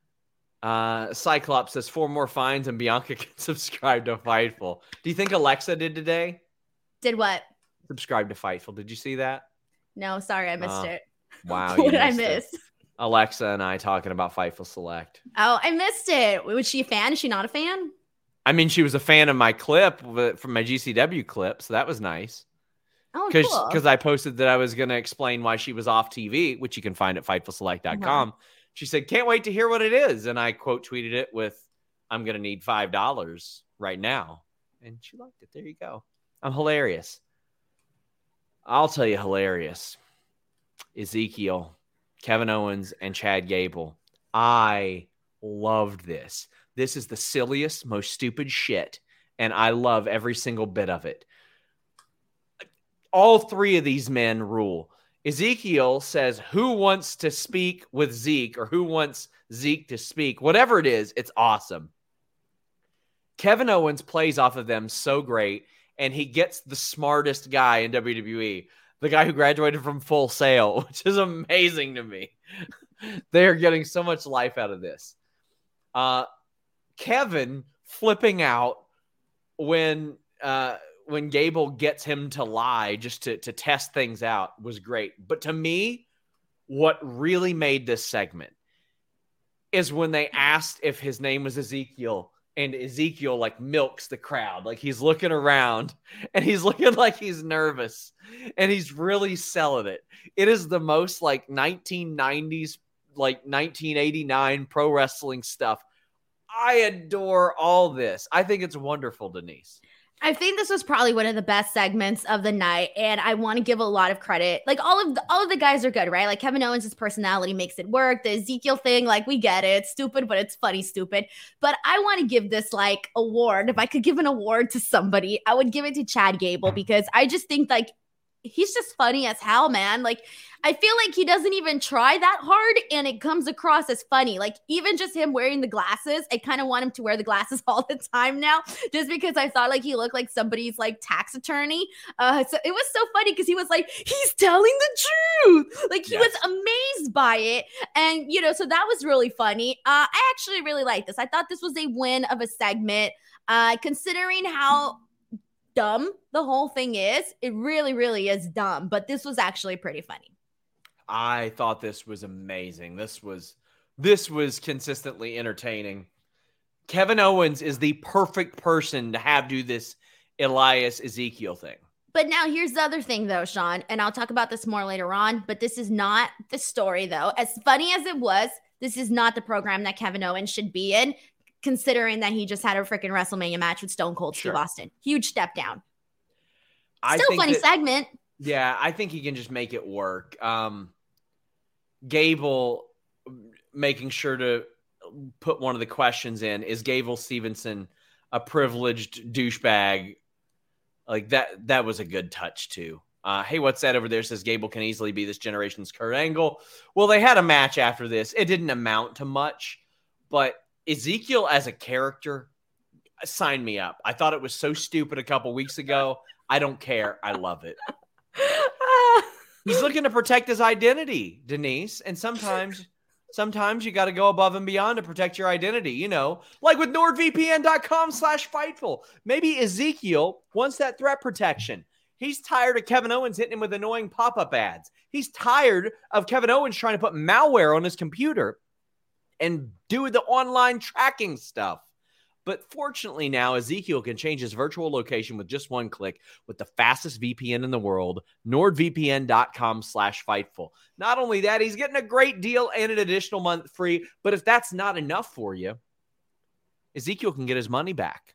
Uh, Cyclops says, four more fines and Bianca can subscribe to Fightful. Do you think Alexa did today? Did what? Subscribe to Fightful. Did you see that? No, sorry, I missed Uh, it. Wow. you What did I missed it. miss? Alexa and I talking about Fightful Select. Oh, I missed it. Was she a fan? Is she not a fan? I mean, she was a fan of my clip uh, from my G C W clip, so that was nice. Oh, Because cool. because I posted that I was going to explain why she was off T V, which you can find at fightful select dot com. Uh-huh. She said, can't wait to hear what it is. And I quote tweeted it with, I'm going to need five dollars right now. And she liked it. There you go. I'm hilarious. I'll tell you hilarious. Ezekiel, Kevin Owens, and Chad Gable. I loved this. This is the silliest, most stupid shit. And I love every single bit of it. All three of these men rule. Ezekiel says, who wants to speak with Zeke, or who wants Zeke to speak? Whatever it is, it's awesome. Kevin Owens plays off of them so great, and he gets the smartest guy in W W E, the guy who graduated from Full Sail, which is amazing to me. They're getting so much life out of this. Uh, Kevin flipping out when uh, when Gable gets him to lie just to, to test things out was great. But to me, what really made this segment is when they asked if his name was Ezekiel, and Ezekiel like milks the crowd. Like he's looking around and he's looking like he's nervous and he's really selling it. It is the most like nineteen nineties, like nineteen eighty-nine pro wrestling stuff. I adore all this. I think it's wonderful, Denise. I think this was probably one of the best segments of the night, and I want to give a lot of credit. Like all of the, all of the guys are good, right? Like Kevin Owens' personality makes it work. The Ezekiel thing, like we get it, it's stupid, but it's funny, stupid. But I want to give this like award. If I could give an award to somebody, I would give it to Chad Gable, because I just think like he's just funny as hell, man. Like, I feel like he doesn't even try that hard and it comes across as funny. Like, even just him wearing the glasses, I kind of want him to wear the glasses all the time now, just because I thought like he looked like somebody's like tax attorney. Uh, so it was so funny because he was like, he's telling the truth. Like, he yes. was amazed by it. And, you know, so that was really funny. Uh, I actually really liked this. I thought this was a win of a segment, uh, considering how dumb the whole thing is. It really, really is dumb, but this was actually pretty funny. I thought this was amazing. This was this was consistently entertaining. Kevin Owens is the perfect person to have do this Elias Ezekiel thing. But now here's the other thing though, Sean, and I'll talk about this more later on, but this is not the story though. As funny as it was, this is not the program that Kevin Owens should be in, considering that he just had a freaking WrestleMania match with Stone Cold Steve sure. Austin. Huge step down. I Still funny that, segment. Yeah, I think he can just make it work. Um, Gable making sure to put one of the questions in, is Gable Stevenson a privileged douchebag? Like that, that was a good touch too. Uh, hey, what's that over there? Says Gable can easily be this generation's Kurt Angle. Well, they had a match after this. It didn't amount to much, but Ezekiel as a character, sign me up. I thought it was so stupid a couple weeks ago. I don't care. I love it. He's looking to protect his identity, Denise. And sometimes, sometimes you got to go above and beyond to protect your identity, you know, like with NordVPN.com slash Fightful. Maybe Ezekiel wants that threat protection. He's tired of Kevin Owens hitting him with annoying pop-up ads. He's tired of Kevin Owens trying to put malware on his computer and do the online tracking stuff. But fortunately now, Ezekiel can change his virtual location with just one click with the fastest V P N in the world, NordVPN.com slash Fightful. Not only that, he's getting a great deal and an additional month free. But if that's not enough for you, Ezekiel can get his money back.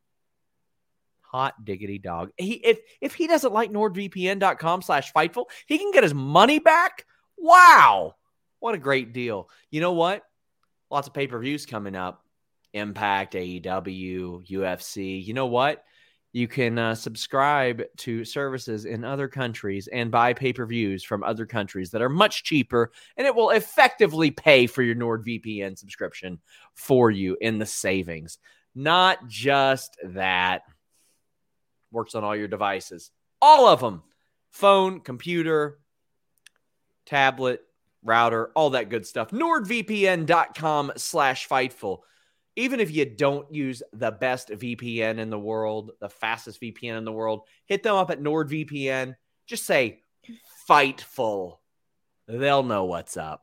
Hot diggity dog. He, if, if he doesn't like NordVPN.com slash Fightful, he can get his money back? Wow. What a great deal. You know what? Lots of pay-per-views coming up. Impact, A E W, U F C. You know what? You can uh, subscribe to services in other countries and buy pay-per-views from other countries that are much cheaper, and it will effectively pay for your NordVPN subscription for you in the savings. Not just that. Works on all your devices. All of them. Phone, computer, tablet, router, all that good stuff. NordVPN.com slash Fightful. Even if you don't use the best V P N in the world, the fastest V P N in the world, hit them up at NordVPN. Just say Fightful. They'll know what's up.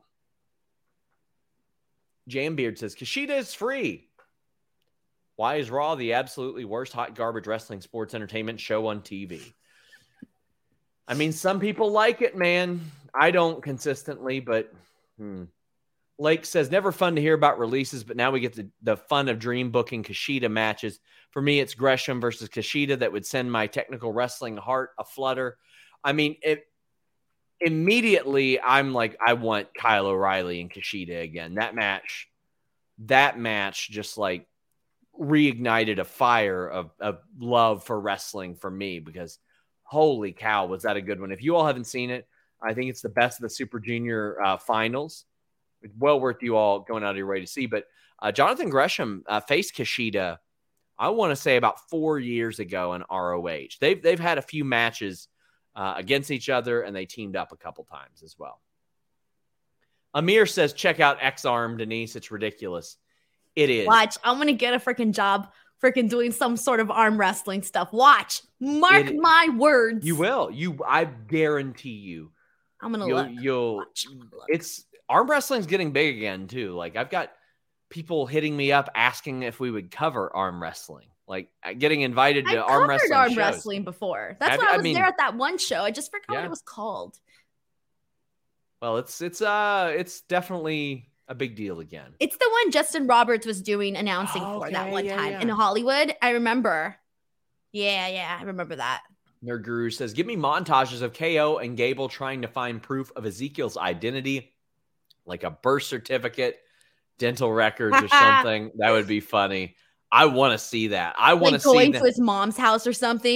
Jambeard says, Kushida is free. Why is Raw the absolutely worst hot garbage wrestling sports entertainment show on T V? I mean, some people like it, man. I don't consistently, but hmm. Lake says, never fun to hear about releases, but now we get the, the fun of dream booking Kushida matches. For me, it's Gresham versus Kushida that would send my technical wrestling heart aflutter. I mean, it, immediately I'm like, I want Kyle O'Reilly and Kushida again. That match, that match just like reignited a fire of, of love for wrestling for me because holy cow, was that a good one. If you all haven't seen it, I think it's the best of the Super Junior uh, finals. Well worth you all going out of your way to see. But uh, Jonathan Gresham uh, faced Kushida, I want to say about four years ago in R O H. They've, they've had a few matches uh, against each other, and they teamed up a couple times as well. Amir says, check out X-Arm, Denise. It's ridiculous. It is. Watch. I'm going to get a freaking job freaking doing some sort of arm wrestling stuff. Watch. Mark it, my words. You will. You. I guarantee you. I'm going to you'll, look. You'll. Watch, look. It's... Arm wrestling's getting big again, too. Like, I've got people hitting me up asking if we would cover arm wrestling. Like, getting invited to I've arm wrestling arm shows. wrestling before. That's Have why you? I was I mean, there at that one show. I just forgot yeah. what it was called. Well, it's it's uh it's definitely a big deal again. It's the one Justin Roberts was doing announcing oh, for okay, that one yeah, time yeah. in Hollywood. I remember. Yeah, yeah, I remember that. Nerd Guru says, give me montages of K O and Gable trying to find proof of Ezekiel's identity. Like a birth certificate, dental records or something. That would be funny. I want to see that. I want like to see going that. to his mom's house or something.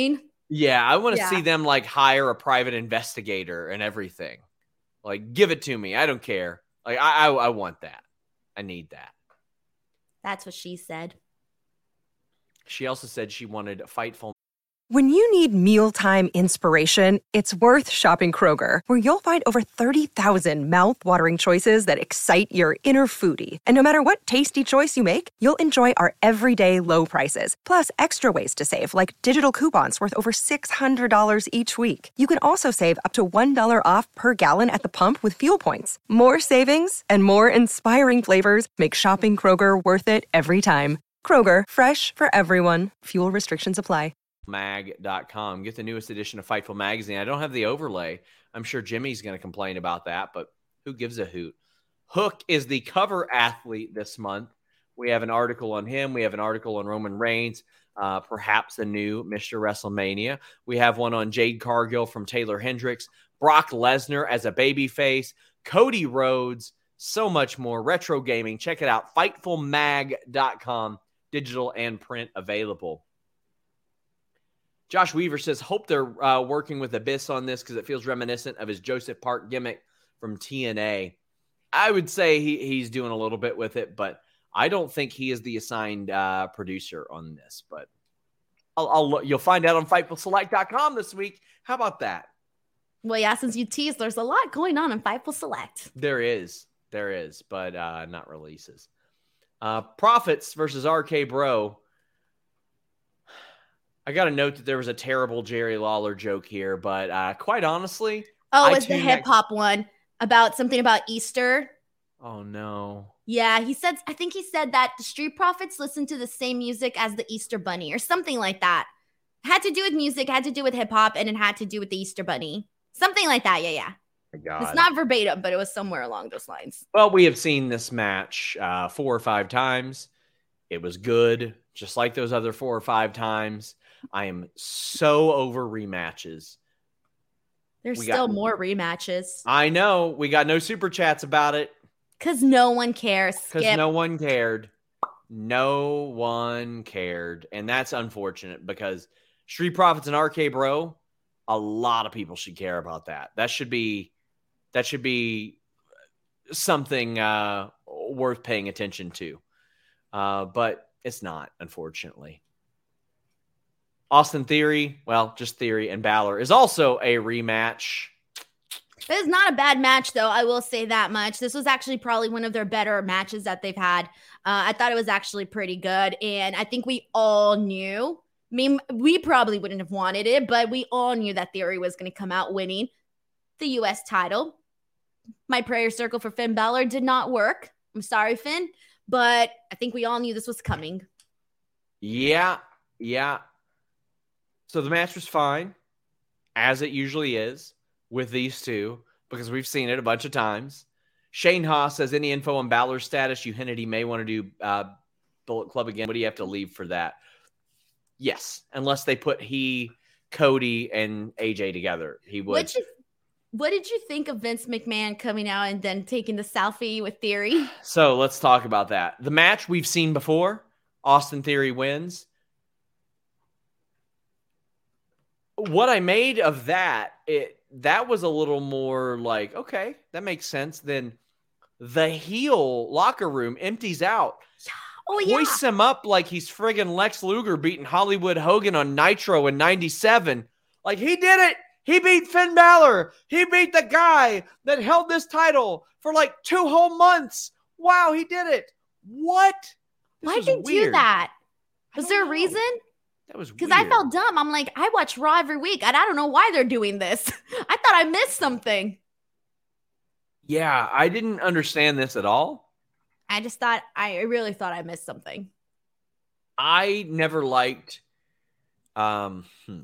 Yeah, I want to Yeah. see them like hire a private investigator and everything. Like, give it to me. I don't care. Like, I, I, I want that. I need that. That's what she said. She also said she wanted Fightful. When you need mealtime inspiration, it's worth shopping Kroger, where you'll find over thirty thousand mouth-watering choices that excite your inner foodie. And no matter what tasty choice you make, you'll enjoy our everyday low prices, plus extra ways to save, like digital coupons worth over six hundred dollars each week. You can also save up to one dollar off per gallon at the pump with fuel points. More savings and more inspiring flavors make shopping Kroger worth it every time. Kroger, fresh for everyone. Fuel restrictions apply. mag dot com. Get the newest edition of Fightful Magazine. I don't have the overlay. I'm sure Jimmy's going to complain about that, but who gives a hoot? Hook is the cover athlete this month. We have an article on him. We have an article on Roman Reigns, uh, perhaps the new Mister WrestleMania. We have one on Jade Cargill from Taylor Hendricks, Brock Lesnar as a babyface, Cody Rhodes, so much more. Retro gaming. Check it out. Fightful mag dot com. Digital and print available. Josh Weaver says, hope they're uh, working with Abyss on this because it feels reminiscent of his Joseph Park gimmick from T N A. I would say he, he's doing a little bit with it, but I don't think he is the assigned uh, producer on this. But I'll, I'll you'll find out on Fightful Select dot com this week. How about that? Well, yeah, since you teased, there's a lot going on in Fightful Select. There is. There is, but uh, not releases. Uh, Profits versus R K Bro. I got to note that there was a terrible Jerry Lawler joke here, but uh, quite honestly. Oh, I it's the tuned hip hop one about something about Easter. Oh, no. Yeah, he said, I think he said that the Street Profits listen to the same music as the Easter Bunny or something like that. It had to do with music, had to do with hip hop, and it had to do with the Easter Bunny. Something like that. Yeah, yeah. My God. It's not verbatim, but it was somewhere along those lines. Well, we have seen this match uh, four or five times. It was good, just like those other four or five times. I am so over rematches. There's We still got- more rematches. I know. We got no super chats about it Because no one cares. because Skip. no one cared. No one cared. And that's unfortunate because Street Profits and R K Bro, a lot of people should care about that. That should be that should be something uh, worth paying attention to. Uh, but it's not, unfortunately. Austin Theory, well, just Theory and Balor is also a rematch. It was not a bad match, though. I will say that much. This was actually probably one of their better matches that they've had. Uh, I thought it was actually pretty good. And I think we all knew. I mean, we probably wouldn't have wanted it, but we all knew that Theory was going to come out winning the U S title. My prayer circle for Finn Balor did not work. I'm sorry, Finn. But I think we all knew this was coming. Yeah, yeah. So the match was fine, as it usually is with these two, because we've seen it a bunch of times. Shane Haas says, any info on Balor's status? You hinted he may want to do uh, Bullet Club again. What do you have to leave for that? Yes, unless they put he, Cody, and A J together. He would. What, you, what did you think of Vince McMahon coming out and then taking the selfie with Theory? So let's talk about that. The match we've seen before, Austin Theory wins. What I made of that, it that was a little more like, okay, that makes sense. Then the heel locker room empties out. Oh, yeah. Hoists him up like he's friggin' Lex Luger beating Hollywood Hogan on Nitro in ninety-seven. Like, he did it. He beat Finn Balor. He beat the guy that held this title for like two whole months. Wow, he did it. What? This Why'd was they do weird. that? I Was don't there a know. reason? That was Because weird. I felt dumb. I'm like, I watch Raw every week, and I don't know why they're doing this. I thought I missed something. Yeah, I didn't understand this at all. I just thought, I really thought I missed something. I never liked um hmm.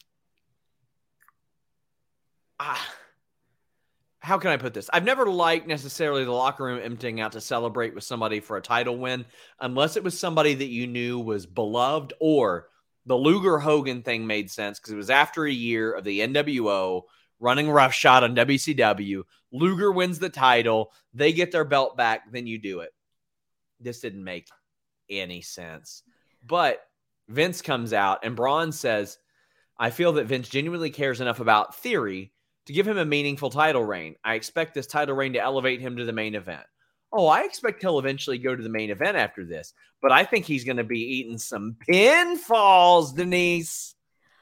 ah, how can I put this? I've never liked necessarily the locker room emptying out to celebrate with somebody for a title win, unless it was somebody that you knew was beloved, or the Luger Hogan thing made sense because it was after a year of the N W O running roughshod on W C W. Luger wins the title. They get their belt back. Then you do it. This didn't make any sense. But Vince comes out and Braun says, I feel that Vince genuinely cares enough about Theory to give him a meaningful title reign. I expect this title reign to elevate him to the main event. Oh, I expect he'll eventually go to the main event after this, but I think he's going to be eating some pinfalls, Denise.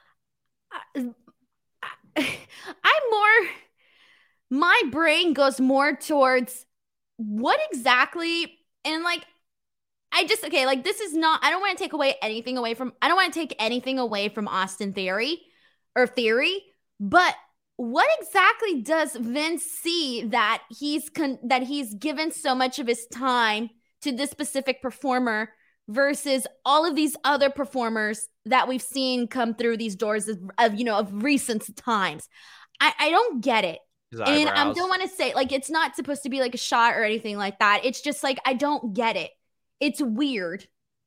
I, I, I'm more, my brain goes more towards what exactly, and like, I just, okay, like this is not, I don't want to take away anything away from, I don't want to take anything away from Austin Theory or Theory, but what exactly does Vince see that he's con- that he's given so much of his time to this specific performer versus all of these other performers that we've seen come through these doors of, of you know, of recent times? I, I don't get it. And I don't want to say, like, it's not supposed to be like a shot or anything like that. It's just like, I don't get it. It's weird.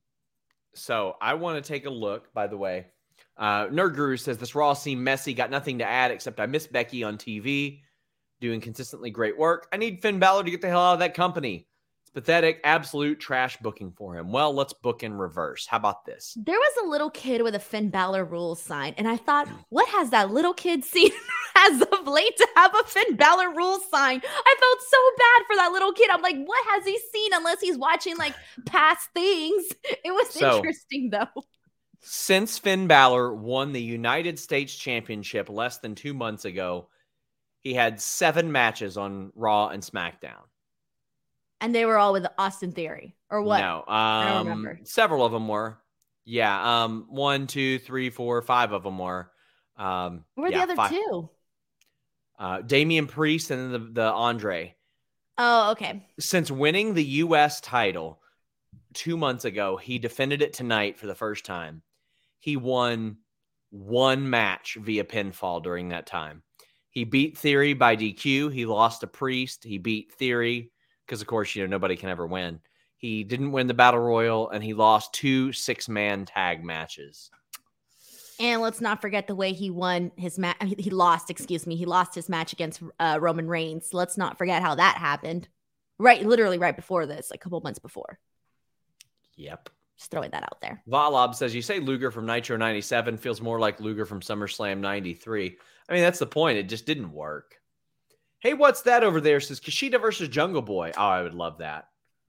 So I want to take a look, by the way. Uh, Nerd Guru says, this Raw seemed messy. Got nothing to add except I miss Becky on T V doing consistently great work. I need Finn Balor to get the hell out of that company. It's pathetic. Absolute trash booking for him. Well, let's book in reverse. How about this? There was a little kid with a Finn Balor rules sign, and I thought, what has that little kid seen as of late to have a Finn Balor rules sign? I felt so bad for that little kid. I'm like, what has he seen unless he's watching like past things? It was so, interesting though. Since Finn Balor won the United States Championship less than two months ago, he had seven matches on Raw and SmackDown. And they were all with Austin Theory, or what? No, um, I don't remember. Several of them were. Yeah, um, one, two, three, four, five of them were. Um, Where were yeah, the other five. two? Uh, Damian Priest and then the, the Andre. Oh, okay. Since winning the U S title two months ago, he defended it tonight for the first time. He won one match via pinfall during that time. He beat Theory by D Q. He lost to Priest. He beat Theory because, of course, you know, nobody can ever win. He didn't win the Battle Royal, and he lost two six-man tag matches. And let's not forget the way he won his match. He lost, excuse me. He lost his match against uh, Roman Reigns. Let's not forget how that happened. Right, literally right before this, like a couple months before. Yep. Just throwing that out there. Valob says, you say Luger from Nitro ninety-seven feels more like Luger from SummerSlam ninety-three. I mean, that's the point. It just didn't work. Hey, what's that over there? Says Kushida versus Jungle Boy. Oh, I would love that.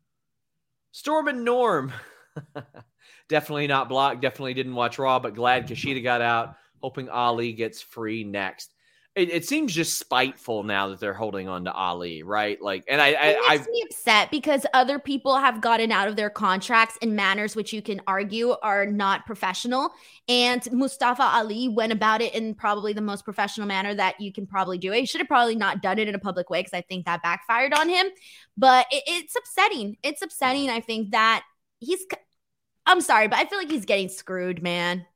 Storm and Norm. Definitely not blocked. Definitely didn't watch Raw, but glad Kushida got out. Hoping Ali gets free next. It, it seems just spiteful now that they're holding on to Ali, right? Like, and I, I, it makes I, me upset because other people have gotten out of their contracts in manners which you can argue are not professional. And Mustafa Ali went about it in probably the most professional manner that you can probably do it. He should have probably not done it in a public way because I think that backfired on him. But it, it's upsetting. It's upsetting. I think that he's. I'm sorry, but I feel like he's getting screwed, man.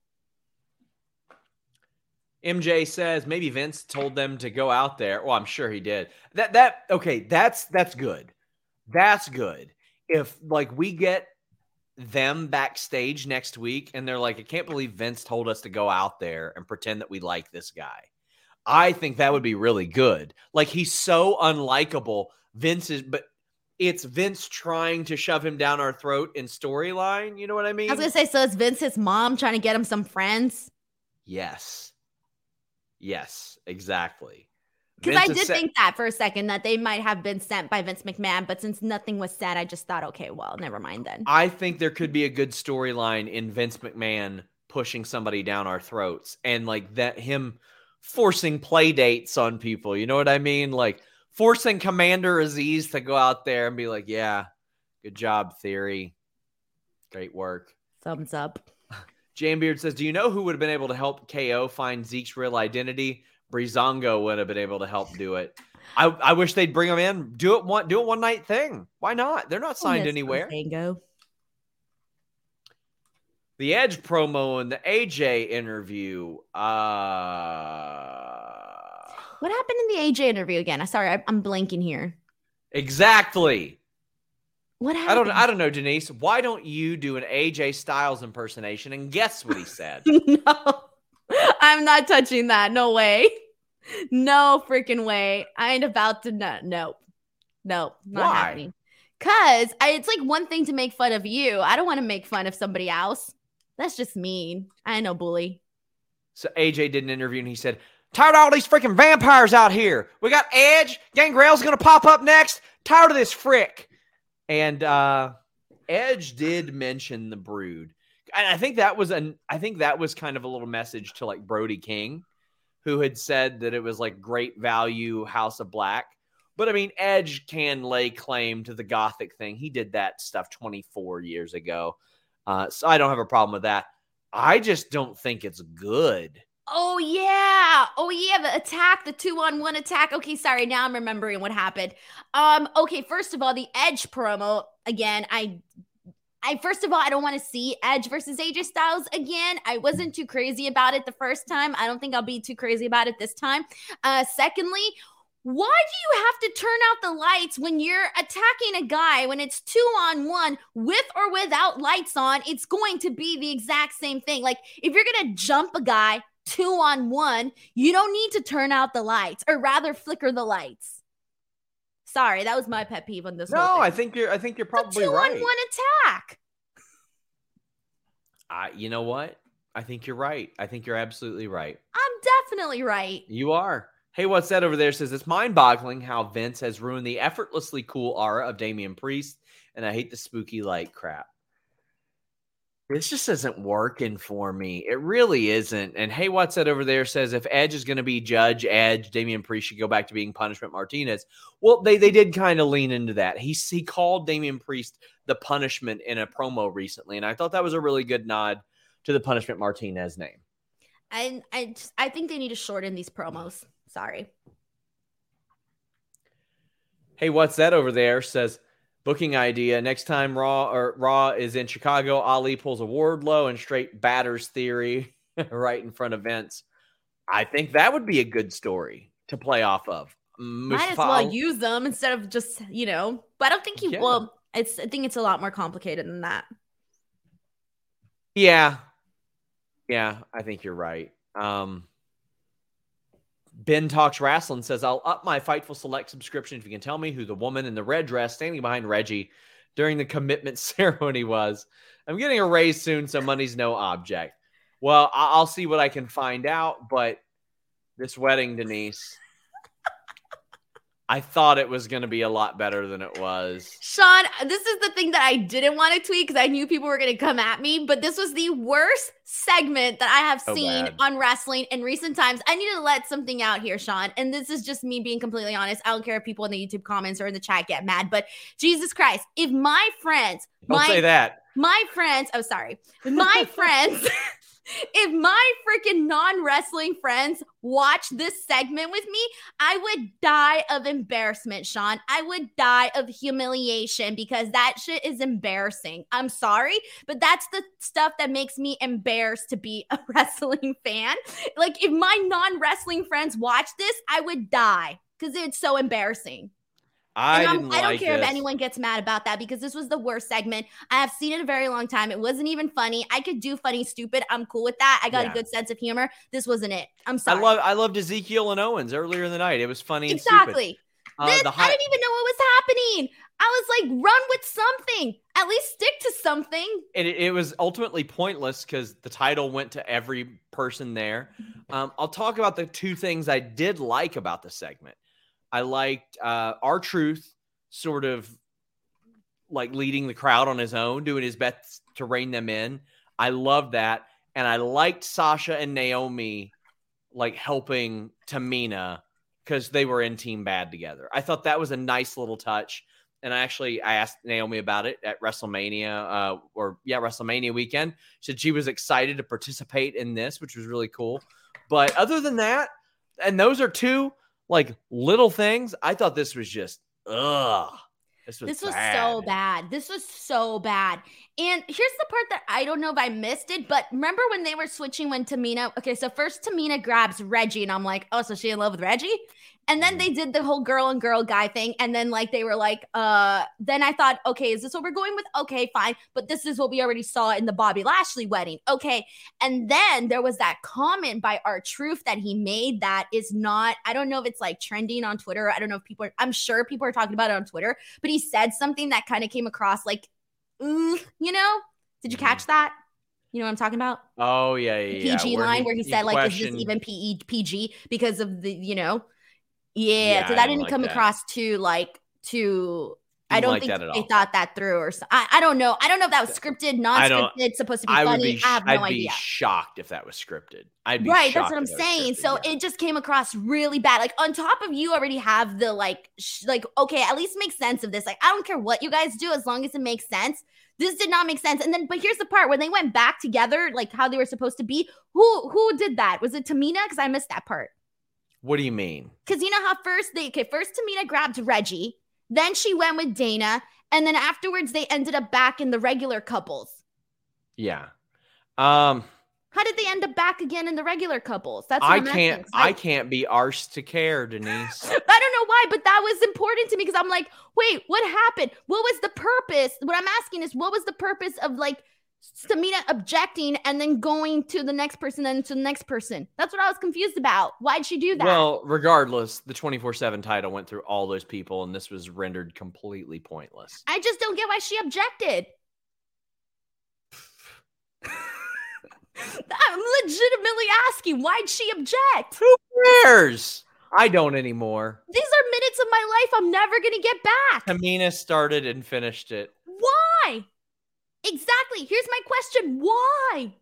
M J says maybe Vince told them to go out there. Well, I'm sure he did. That that okay, that's that's good. That's good. If like we get them backstage next week and they're like, I can't believe Vince told us to go out there and pretend that we like this guy. I think that would be really good. Like he's so unlikable. Vince is but it's Vince trying to shove him down our throat in storyline. You know what I mean? I was gonna say, so is Vince his mom trying to get him some friends? Yes. Yes, exactly. Because I did set- think that for a second, that they might have been sent by Vince McMahon, but since nothing was said, I just thought, okay, well, never mind then. I think there could be a good storyline in Vince McMahon pushing somebody down our throats and like that him forcing play dates on people. You know what I mean? Like forcing Commander Aziz to go out there and be like, yeah, good job, Theory. Great work. Thumbs up. Jambeard says, do you know who would have been able to help K O find Zeke's real identity? Breezango would have been able to help do it. I, I wish they'd bring him in. Do it one do it one night thing. Why not? They're not signed anywhere. Breezango. The Edge promo and the A J interview. Uh... What happened in the A J interview again? I'm sorry, I, I'm blanking here. Exactly. What happened? I don't I don't know, Denise. Why don't you do an A J Styles impersonation and guess what he said? No, I'm not touching that. No way. No freaking way. I ain't about to. No, nope. Nope. Not Why? happening. Because it's like one thing to make fun of you. I don't want to make fun of somebody else. That's just mean. I know, bully. So A J did an interview and he said, tired of all these freaking vampires out here. We got Edge. Gangrel's going to pop up next. Tired of this frick. And uh, Edge did mention the Brood. And I think that was an I think that was kind of a little message to like Brody King, who had said that it was like great value House of Black. But I mean, Edge can lay claim to the Gothic thing. He did that stuff twenty-four years ago. Uh, so I don't have a problem with that. I just don't think it's good. Oh, yeah. Oh, yeah. The attack, the two on one attack. Okay, sorry. Now I'm remembering what happened. Um, okay, first of all, the Edge promo, again, I... I first of all, I don't want to see Edge versus A J Styles again. I wasn't too crazy about it the first time. I don't think I'll be too crazy about it this time. Uh, secondly, why do you have to turn out the lights when you're attacking a guy when it's two on one with or without lights on? It's going to be the exact same thing. Like if you're going to jump a guy two on one, you don't need to turn out the lights or rather flicker the lights. Sorry, that was my pet peeve on this. No, I think you're. I think you're probably two right. on one attack. Uh, you know what? I think you're right. I think you're absolutely right. I'm definitely right. You are. Hey, what's that over there? Says it's mind-boggling how Vince has ruined the effortlessly cool aura of Damian Priest, and I hate the spooky light crap. This just isn't working for me. It really isn't. And hey, what's that over there? Says if Edge is going to be Judge Edge, Damian Priest should go back to being Punishment Martinez. Well, they they did kind of lean into that. He he called Damian Priest the Punishment in a promo recently, and I thought that was a really good nod to the Punishment Martinez name. And I just, I think they need to shorten these promos. Sorry. Hey, what's that over there? Says booking idea. Next time Raw or Raw is in Chicago, Ali pulls a Wardlow and straight batters Theory right in front of Vince. I think that would be a good story to play off of. Might as well use them instead of just, you know, but I don't think he yeah. will. It's, I think it's a lot more complicated than that. Yeah. Yeah, I think you're right. Um, Ben Talks Wrestling says, I'll up my Fightful Select subscription if you can tell me who the woman in the red dress standing behind Reggie during the commitment ceremony was. I'm getting a raise soon, so money's no object. Well, I'll see what I can find out, but this wedding, Denise, I thought it was going to be a lot better than it was. Sean, this is the thing that I didn't want to tweet because I knew people were going to come at me, but this was the worst segment that I have So seen bad. on wrestling in recent times. I need to let something out here, Sean, and this is just me being completely honest. I don't care if people in the YouTube comments or in the chat get mad, but Jesus Christ, if my friends, Don't my, say that. my friends, oh, sorry, my friends... If my freaking non-wrestling friends watch this segment with me, I would die of embarrassment, Sean. I would die of humiliation because that shit is embarrassing. I'm sorry, but that's the stuff that makes me embarrassed to be a wrestling fan. Like, if my non-wrestling friends watch this, I would die because it's so embarrassing. I, and didn't I don't like care this. if anyone gets mad about that because this was the worst segment. I have seen it a very long time. It wasn't even funny. I could do funny, stupid. I'm cool with that. I got Yeah. a good sense of humor. This wasn't it. I'm sorry. I love I loved Ezekiel and Owens earlier in the night. It was funny and exactly. stupid. Uh, This, the I high- didn't even know what was happening. I was like, run with something. At least stick to something. It, it was ultimately pointless because the title went to every person there. Um, I'll talk about the two things I did like about the segment. I liked uh, R-Truth sort of like leading the crowd on his own, doing his best to rein them in. I loved that. And I liked Sasha and Naomi like helping Tamina because they were in Team Bad together. I thought that was a nice little touch. And I actually, I asked Naomi about it at WrestleMania, uh, or yeah, WrestleMania weekend. She said she was excited to participate in this, which was really cool. But other than that, and those are two like little things, I thought this was just, ugh. This was, This was bad. so bad. This was so bad. And here's the part that I don't know if I missed it, but remember when they were switching when Tamina, okay, so first Tamina grabs Reggie and I'm like, oh, so she in love with Reggie? And then they did the whole girl and girl guy thing. And then like they were like, uh, then I thought, okay, is this what we're going with? Okay, fine. But this is what we already saw in the Bobby Lashley wedding. Okay. And then there was that comment by R-Truth that he made that is not, I don't know if it's like trending on Twitter. I don't know if people are, I'm sure people are talking about it on Twitter, but he said something that kind of came across like, ooh, you know, did you catch that? You know what I'm talking about? Oh, yeah, yeah, The P G yeah. Where line he- where he he said, like, is this questioned- even P E P G because of the, you know? Yeah, Yeah, so I that didn't didn't like come that. across too, like, too... I Didn't don't like think that at they all. thought that through or so. I, I don't know. I don't know if that was scripted, I don't- non-scripted, supposed to be I would funny. be, sh- I have no I'd be idea. shocked if that was scripted. I'd be Right, shocked that's what I'm if that was saying. scripted, So yeah. it just came across really bad. Like on top of you already have the like, sh- like okay, at least make sense of this. Like I don't care what you guys do as long as it makes sense. This did not make sense. And then, but here's the part when they went back together, like how they were supposed to be. Who who did that? Was it Tamina? Because I missed that part. What do you mean? Because you know how first they okay, first Tamina grabbed Reggie, then she went with Dana, and then afterwards they ended up back in the regular couples. Yeah. Um. How did they end up back again in the regular couples? That's what I I'm can't. asking. 'Cause I can't be arsed to care, Denise. I don't know why, but that was important to me because I'm like, wait, what happened? What was the purpose? What I'm asking is, what was the purpose of like Tamina objecting and then going to the next person and to the next person? That's what I was confused about. Why'd she do that? Well, regardless, the twenty-four seven title went through all those people, and this was rendered completely pointless. I just don't get why she objected. I'm legitimately asking, why'd she object? Who cares? I don't anymore. These are minutes of my life I'm never going to get back. Tamina started and finished it. Why? Exactly. Here's my question. Why?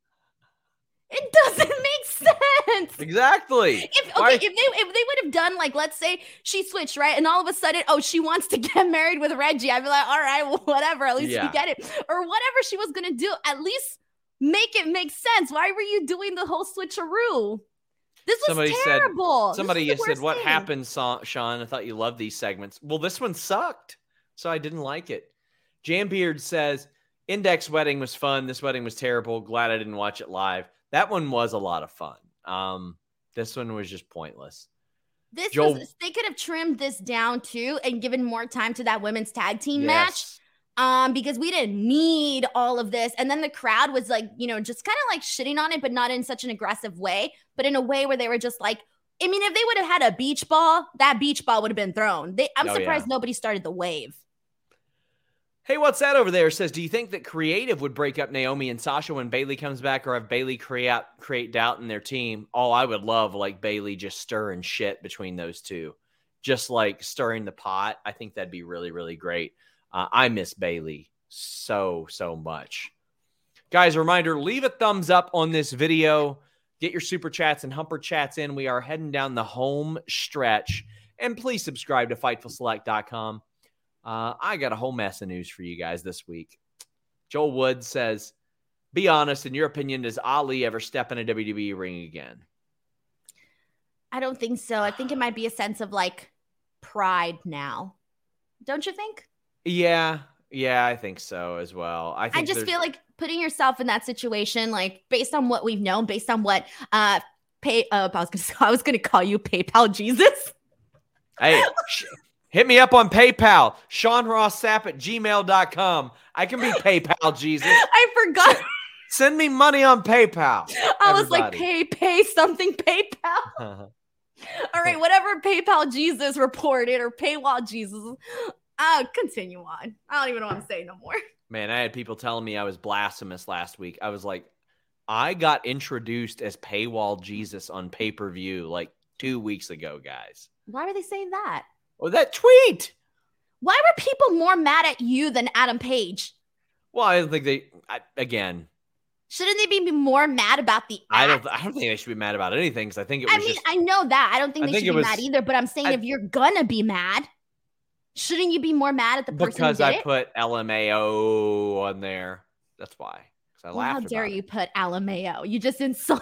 It doesn't make sense. Exactly. If okay, Why- if they if they would have done like, let's say she switched, right, and all of a sudden, oh, she wants to get married with Reggie, I'd be like, all right, well, whatever. At least Yeah. we get it, or whatever she was gonna do. At least make it make sense. Why were you doing the whole switcheroo? This was Somebody said- terrible. This Somebody was the said, worst "What thing." happened, Sa- Sean? I thought you loved these segments." Well, this one sucked, so I didn't like it. Jambeard says, "Index wedding was fun. This wedding was terrible. Glad I didn't watch it live. That one was a lot of fun. Um, this one was just pointless." This Joel- was they could have trimmed this down too and given more time to that women's tag team match. Yes. Um, because we didn't need all of this. And then the crowd was like, you know, just kind of like shitting on it, but not in such an aggressive way, but in a way where they were just like, I mean, if they would have had a beach ball, that beach ball would have been thrown. They, I'm Oh, surprised yeah. nobody started the wave. Hey, what's that over there? Says, "Do you think that creative would break up Naomi and Sasha when Bailey comes back, or have Bailey create create doubt in their team?" Oh, I would love like Bailey just stirring shit between those two, just like stirring the pot. I think that'd be really, really great. Uh, I miss Bailey so, so much. Guys, a reminder, leave a thumbs up on this video. Get your super chats and humper chats in. We are heading down the home stretch. And please subscribe to Fightful Select dot com. Uh, I got a whole mess of news for you guys this week. Joel Wood says, "Be honest, in your opinion, does Ali ever step in a W W E ring again?" I don't think so. I think it might be a sense of like pride now. Don't you think? Yeah, yeah, I think so as well. I, think I just there's- feel like putting yourself in that situation, like based on what we've known, based on what uh pay uh, I was gonna I was gonna call you PayPal Jesus. Hey, sh- hit me up on PayPal, Sean Ross Sapp at gmail dot com. I can be PayPal Jesus. I forgot. Send me money on PayPal. I was like, everybody. pay, pay something, PayPal. All right, whatever PayPal Jesus reported or paywall Jesus. Uh, continue on. I don't even know what I'm saying no more. Man, I had people telling me I was blasphemous last week. I was like, I got introduced as Paywall Jesus on pay-per-view like two weeks ago, guys. Why were they saying that? Oh, that tweet. Why were people more mad at you than Adam Page? Well, I don't think they, I, again, Shouldn't they be more mad about the I act? don't, I don't think they should be mad about anything because I think it was I mean, just, I know that. I don't think I they think should it be was- mad either, but I'm saying I- if you're gonna be mad, shouldn't you be more mad at the person because who did I it? put L M A O on there. That's why. Because I Well, laughed how dare about you it. put Alameo? You just insult.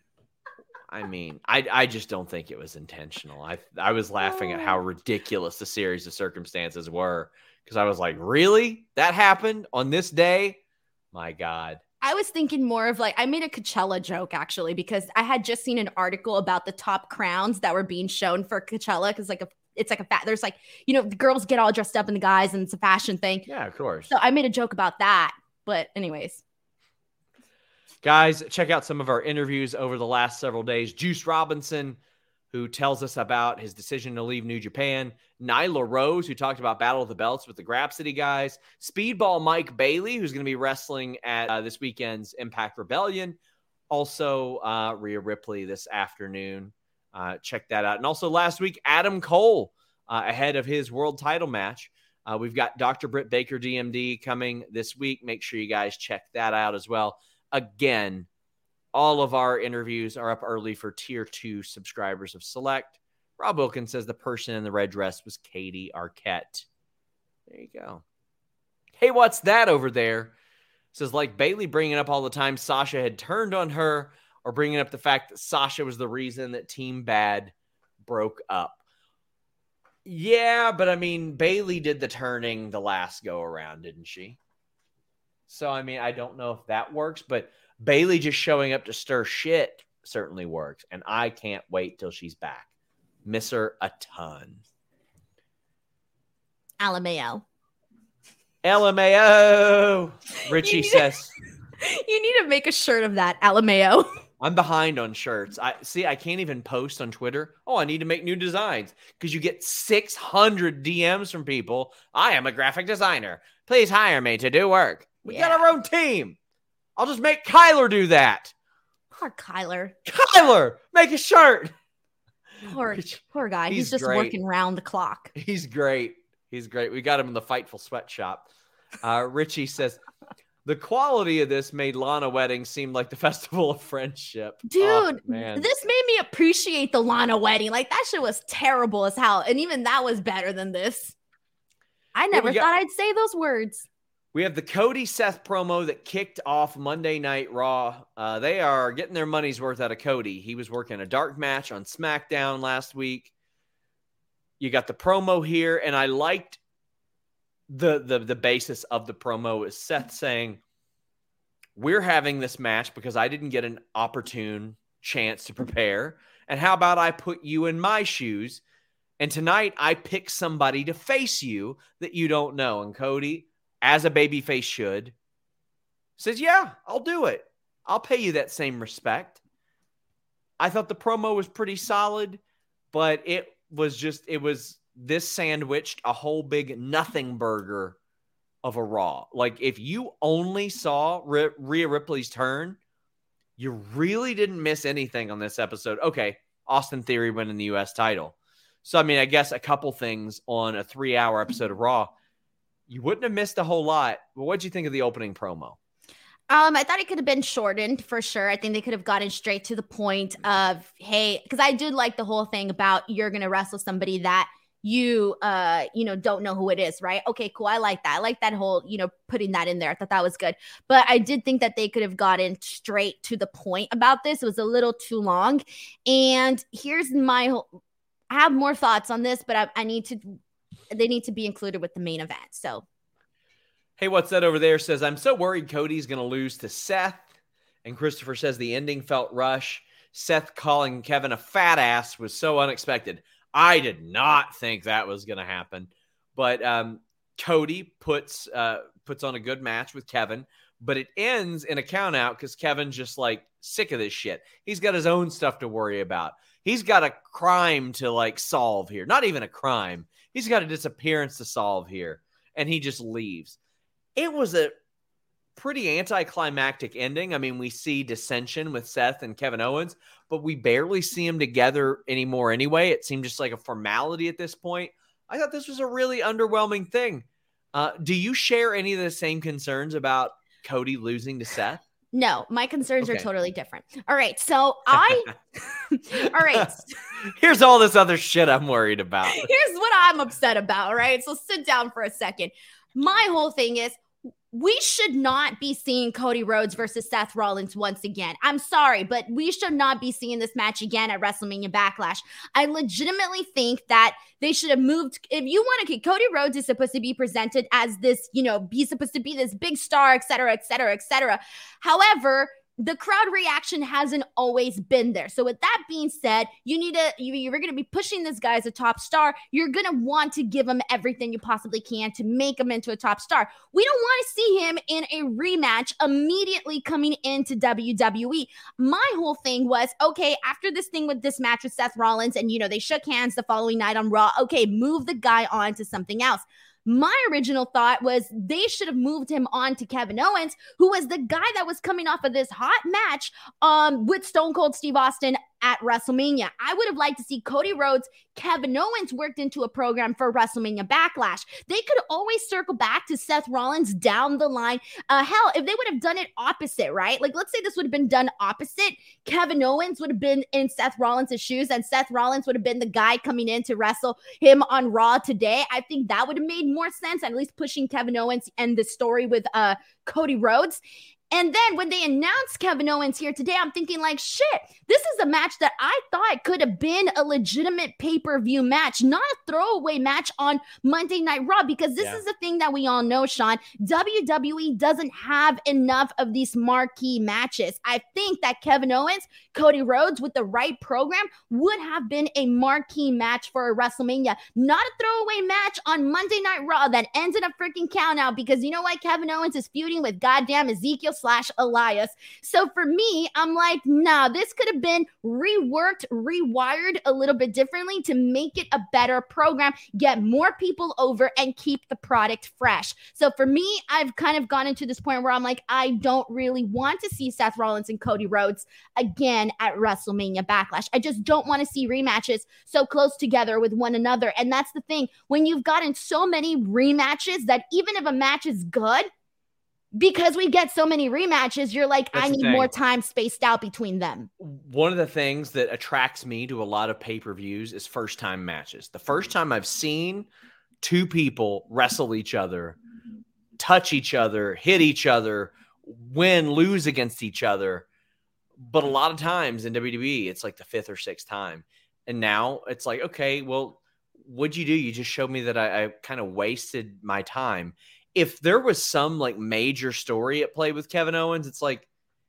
I mean, I I just don't think it was intentional. I I was laughing at how ridiculous the series of circumstances were because I was like, really? That happened on this day? My God. I was thinking more of like, I made a Coachella joke actually, because I had just seen an article about the top crowns that were being shown for Coachella. Because like a, it's like a fat, there's like, you know, the girls get all dressed up and the guys, and it's a fashion thing. Yeah, of course. So I made a joke about that. But anyways, Guys, check out some of our interviews over the last several days. Juice Robinson, who tells us about his decision to leave New Japan. Nyla Rose, who talked about Battle of the Belts with the Grapsody guys. Speedball Mike Bailey, who's going to be wrestling at uh, this weekend's Impact Rebellion. Also, uh, Rhea Ripley this afternoon. Uh, check that out. And also last week, Adam Cole, uh, ahead of his world title match. Uh, we've got Doctor Britt Baker, D M D, coming this week. Make sure you guys check that out as well. Again, all of our interviews are up early for tier two subscribers of Select. Rob Wilkins says the person in the red dress was Katie Arquette. There you go. Hey, what's that over there? Says, like Bailey bringing up all the time Sasha had turned on her, or bringing up the fact that Sasha was the reason that Team Bad broke up. Yeah, but I mean, Bailey did the turning the last go around, didn't she? So, I mean, I don't know if that works, but Bailey just showing up to stir shit certainly works. And I can't wait till she's back. Miss her a ton. L M A O. L M A O. Richie You says. To, you need to make a shirt of that, L M A O. I'm behind on shirts. I see. I can't even post on Twitter. Oh, I need to make new designs because you get six hundred D Ms from people. I am a graphic designer. Please hire me to do work. We Yeah. got our own team. I'll just make Kyler do that. Poor Kyler. Kyler, make a shirt. Poor, poor guy. He's, He's just great. working round the clock. He's great. He's great. We got him in the Fightful Sweatshop. Uh, Richie says, the quality of this made Lana Wedding seem like the Festival of Friendship. Dude, Oh, man. this made me appreciate the Lana Wedding. Like, that shit was terrible as hell. And even that was better than this. I never we got- thought I'd say those words. We have the Cody Seth promo that kicked off Monday Night Raw. Uh, they are getting their money's worth out of Cody. He was working a dark match on SmackDown last week. You got the promo here, and I liked the the the basis of the promo is Seth saying, we're having this match because I didn't get an opportune chance to prepare. And how about I put you in my shoes? And tonight I pick somebody to face you that you don't know. And Cody, as a babyface should, says, yeah, I'll do it. I'll pay you that same respect. I thought the promo was pretty solid, but it was just, it was this sandwiched a whole big nothing burger of a Raw. Like, if you only saw R- Rhea Ripley's turn, you really didn't miss anything on this episode. Okay, Austin Theory winning the U S title. So, I mean, I guess a couple things on a three-hour episode of Raw. You wouldn't have missed a whole lot. But what'd you think of the opening promo? Um, I thought it could have been shortened for sure. I think they could have gotten straight to the point of, hey, because I did like the whole thing about you're going to wrestle somebody that you, uh, you know, don't know who it is, right? Okay, cool. I like that. I like that whole, you know, putting that in there. I thought that was good. But I did think that they could have gotten straight to the point about this. It was a little too long. And here's my whole, I have more thoughts on this, but I, I need to, they need to be included with the main event. So. Hey, what's that over there? Says, I'm so worried Cody's going to lose to Seth. And Christopher says the ending felt rush. Seth calling Kevin a fat ass was so unexpected. I did not think that was going to happen. But um, Cody puts uh, puts on a good match with Kevin. But it ends in a count out because Kevin's just like sick of this shit. He's got his own stuff to worry about. He's got a crime to like solve here. Not even a crime. He's got a disappearance to solve here. And he just leaves. It was a pretty anticlimactic ending. I mean, we see dissension with Seth and Kevin Owens, but we barely see them together anymore anyway. It seemed just like a formality at this point. I thought this was a really underwhelming thing. Uh, do you share any of the same concerns about Cody losing to Seth? No, my concerns Okay. are totally different. All right. So I, all right. Here's all this other shit I'm worried about. Here's what I'm upset about. Right. So sit down for a second. My whole thing is we should not be seeing Cody Rhodes versus Seth Rollins once again. I'm sorry, but we should not be seeing this match again at WrestleMania Backlash. I legitimately think that they should have moved. If you want to, Cody Rhodes is supposed to be presented as this, you know, he's supposed to be this big star, et cetera, et cetera, et cetera. However, the crowd reaction hasn't always been there. So with that being said, you need to, you, you're going to be pushing this guy as a top star. You're going to want to give him everything you possibly can to make him into a top star. We don't want to see him in a rematch immediately coming into W W E. My whole thing was, okay, after this thing with this match with Seth Rollins and, you know, they shook hands the following night on Raw, okay, move the guy on to something else. My original thought was they should have moved him on to Kevin Owens, who was the guy that was coming off of this hot match um, with Stone Cold Steve Austin at WrestleMania. I would have liked to see Cody Rhodes, Kevin Owens worked into a program for WrestleMania Backlash. They could always circle back to Seth Rollins down the line. Uh, hell, if they would have done it opposite, right? Like, let's say this would have been done opposite. Kevin Owens would have been in Seth Rollins' shoes, and Seth Rollins would have been the guy coming in to wrestle him on Raw today. I think that would have made more sense, at least pushing Kevin Owens and the story with uh, Cody Rhodes. And then when they announced Kevin Owens here today, I'm thinking like, shit, this is a match that I thought could have been a legitimate pay-per-view match, not a throwaway match on Monday Night Raw, because this yeah. is the thing that we all know, Sean. W W E doesn't have enough of these marquee matches. I think that Kevin Owens, Cody Rhodes, with the right program, would have been a marquee match for a WrestleMania, not a throwaway match on Monday Night Raw that ends in a freaking countout, because you know what? Kevin Owens is feuding with goddamn Ezekiel slash Elias. So for me, I'm like, nah, this could have been reworked, rewired a little bit differently to make it a better program, get more people over, and keep the product fresh. So for me, I've kind of gone into this point where I'm like, I don't really want to see Seth Rollins and Cody Rhodes again at WrestleMania Backlash. I just don't want to see rematches so close together with one another. And that's the thing. When you've gotten so many rematches that even if a match is good, because we get so many rematches, you're like, That's I need more time spaced out between them. One of the things that attracts me to a lot of pay-per-views is first-time matches. The first time I've seen two people wrestle each other, touch each other, hit each other, win, lose against each other. But a lot of times in W W E, it's like the fifth or sixth time. And now it's like, okay, well, what'd you do? You just showed me that I, I kind of wasted my time. If there was some like major story at play with Kevin Owens, it's like,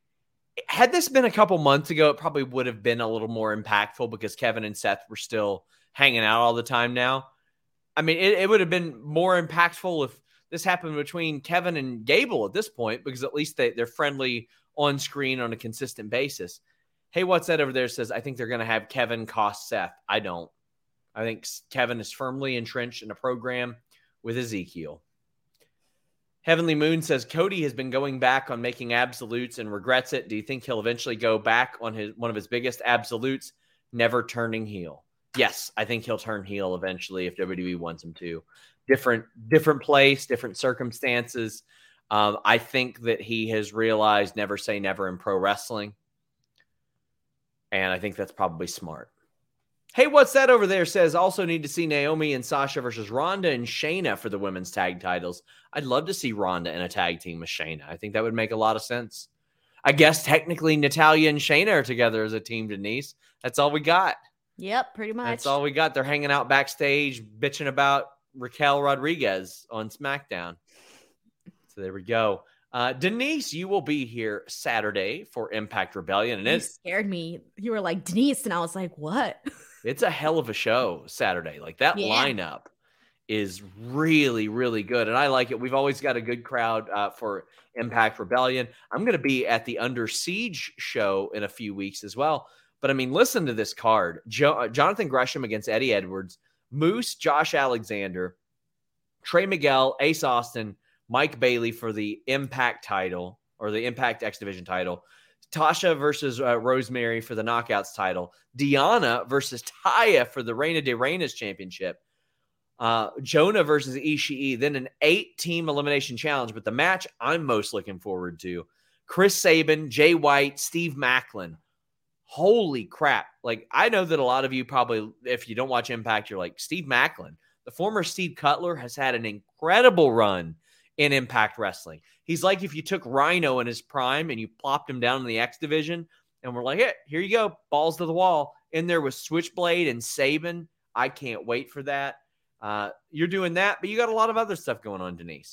had this been a couple months ago, it probably would have been a little more impactful because Kevin and Seth were still hanging out all the time now. I mean, it, it would have been more impactful if this happened between Kevin and Gable at this point, because at least they, they're friendly on screen on a consistent basis. Hey, what's that over there says, I think they're going to have Kevin cost Seth. I don't. I think Kevin is firmly entrenched in a program with Ezekiel. Heavenly Moon says, Cody has been going back on making absolutes and regrets it. Do you think he'll eventually go back on his one of his biggest absolutes, never turning heel? Yes, I think he'll turn heel eventually if W W E wants him to. Different, different place, different circumstances. Um, I think that he has realized never say never in pro wrestling. And I think that's probably smart. Hey, what's that over there says, also need to see Naomi and Sasha versus Ronda and Shayna for the women's tag titles. I'd love to see Ronda in a tag team with Shayna. I think that would make a lot of sense. I guess technically Natalya and Shayna are together as a team, Denise. That's all we got. Yep, pretty much. That's all we got. They're hanging out backstage, bitching about Raquel Rodriguez on SmackDown. So there we go. Uh, Denise, you will be here Saturday for Impact Rebellion. And you it scared me. You were like, Denise, and I was like, what? It's a hell of a show Saturday. Like that yeah. lineup is really, really good. And I like it. We've always got a good crowd uh, for Impact Rebellion. I'm going to be at the Under Siege show in a few weeks as well. But I mean, listen to this card. Jo- Jonathan Gresham against Eddie Edwards, Moose, Josh Alexander, Trey Miguel, Ace Austin, Mike Bailey for the Impact title or the Impact X Division title. Tasha versus uh, Rosemary for the Knockouts title. Deanna versus Taya for the Reina de Reinas championship. Uh, Jonah versus Ishii. Then an eight-team elimination challenge. But the match I'm most looking forward to, Chris Sabin, Jay White, Steve Macklin. Holy crap. Like, I know that a lot of you probably, if you don't watch Impact, you're like, Steve Macklin. The former Steve Cutler has had an incredible run in Impact Wrestling. He's like if you took Rhino in his prime and you plopped him down in the X division and we're like, hey, here you go, balls to the wall. In there with Switchblade and Sabin. I can't wait for that. Uh, you're doing that, but you got a lot of other stuff going on, Denise.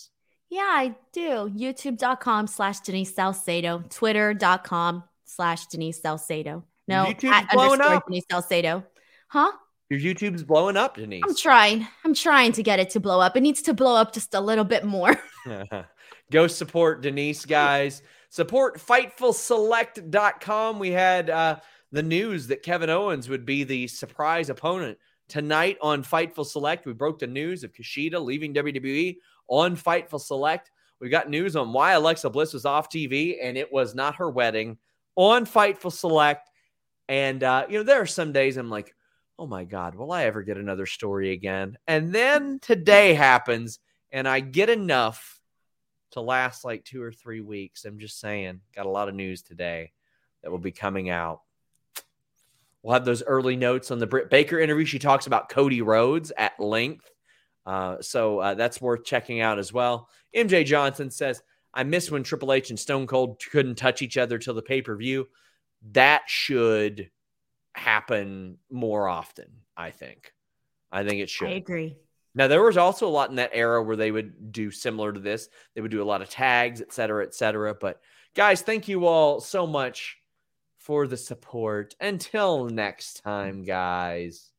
Yeah, I do. YouTube.com slash Denise Salcedo. Twitter.com slash Denise Salcedo. No, YouTube's at blowing underscore up. Denise Salcedo. Huh? Your YouTube's blowing up, Denise. I'm trying. I'm trying to get it to blow up. It needs to blow up just a little bit more. Go support Denise, guys. Support Fightful Select dot com. We had uh, the news that Kevin Owens would be the surprise opponent tonight on Fightful Select. We broke the news of Kushida leaving W W E on Fightful Select. We got news on why Alexa Bliss was off T V, and it was not her wedding on Fightful Select. And, uh, you know, there are some days I'm like, oh, my God, will I ever get another story again? And then today happens, and I get enough to last like two or three weeks. I'm just saying, got a lot of news today that will be coming out. We'll have those early notes on the Britt Baker interview. She talks about Cody Rhodes at length. Uh, so uh, that's worth checking out as well. M J Johnson says, I miss when Triple H and Stone Cold couldn't touch each other till the pay-per-view. That should happen more often, I think. I think it should. I agree. Now, there was also a lot in that era where they would do similar to this. They would do a lot of tags, et cetera, et cetera. But, guys, thank you all so much for the support. Until next time, guys.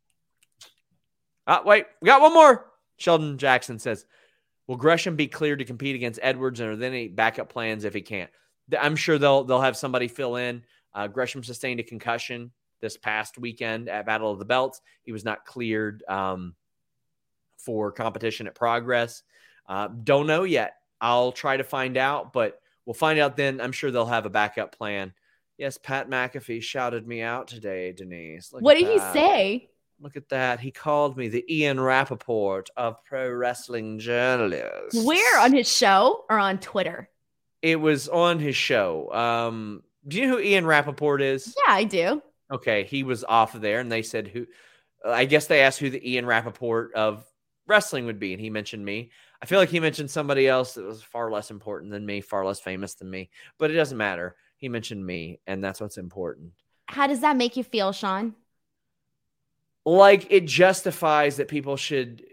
Uh, wait, we got one more. Sheldon Jackson says, will Gresham be cleared to compete against Edwards, and are there any backup plans if he can't? I'm sure they'll they'll have somebody fill in. Uh, Gresham sustained a concussion this past weekend at Battle of the Belts. He was not cleared um, for competition at Progress. Uh, don't know yet. I'll try to find out, but we'll find out then. I'm sure they'll have a backup plan. Yes, Pat McAfee shouted me out today, Denise. Look What at did that. he say? Look at that. He called me the Ian Rappaport of pro wrestling journalists. Where? On his show or on Twitter? It was on his show. Um, do you know who Ian Rappaport is? Yeah, I do. Okay, he was off of there, and they said who. Uh, I guess they asked who the Ian Rappaport of wrestling would be, and he mentioned me. I feel like he mentioned somebody else that was far less important than me, far less famous than me, but it doesn't matter. He mentioned me, and that's what's important. How does that make you feel, Sean? Like, it justifies that people should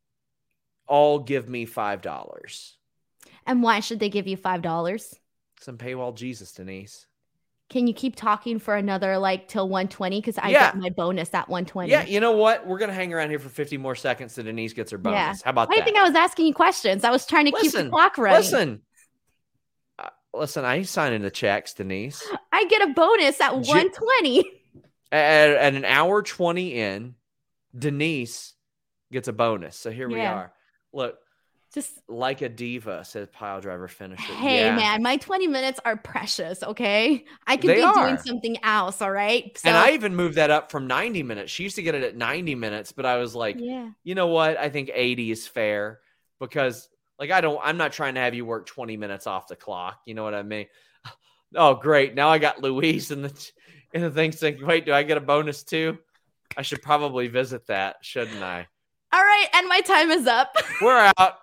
all give me five dollars. And why should they give you five dollars? Some paywall Jesus, Denise. Can you keep talking for another, like, till one twenty? Because I Yeah. get my bonus at one twenty. Yeah, you know what? We're going to hang around here for fifty more seconds so Denise gets her bonus. Yeah. How about Why do that? you think I was asking you questions? I was trying to keep Listen, the clock running. Listen. Uh, listen, I ain't signing the checks, Denise. I get a bonus at J- one twenty. At, at an hour twenty in, Denise gets a bonus. So here we Yeah. are. Look, Just, like a diva, says Pile Driver Finisher. hey, Yeah. man, my twenty minutes are precious, okay? I could They be are. doing something else, all right? So, And I even moved that up from ninety minutes. She used to get it at ninety minutes, but I was like, yeah. you know what? I think eighty is fair because, like, I don't, I'm not trying to have you work twenty minutes off the clock. You know what I mean? Oh, great. Now I got Luis in the, in the thing saying, wait, do I get a bonus too? I should probably visit that, shouldn't I? All right, and my time is up. We're out.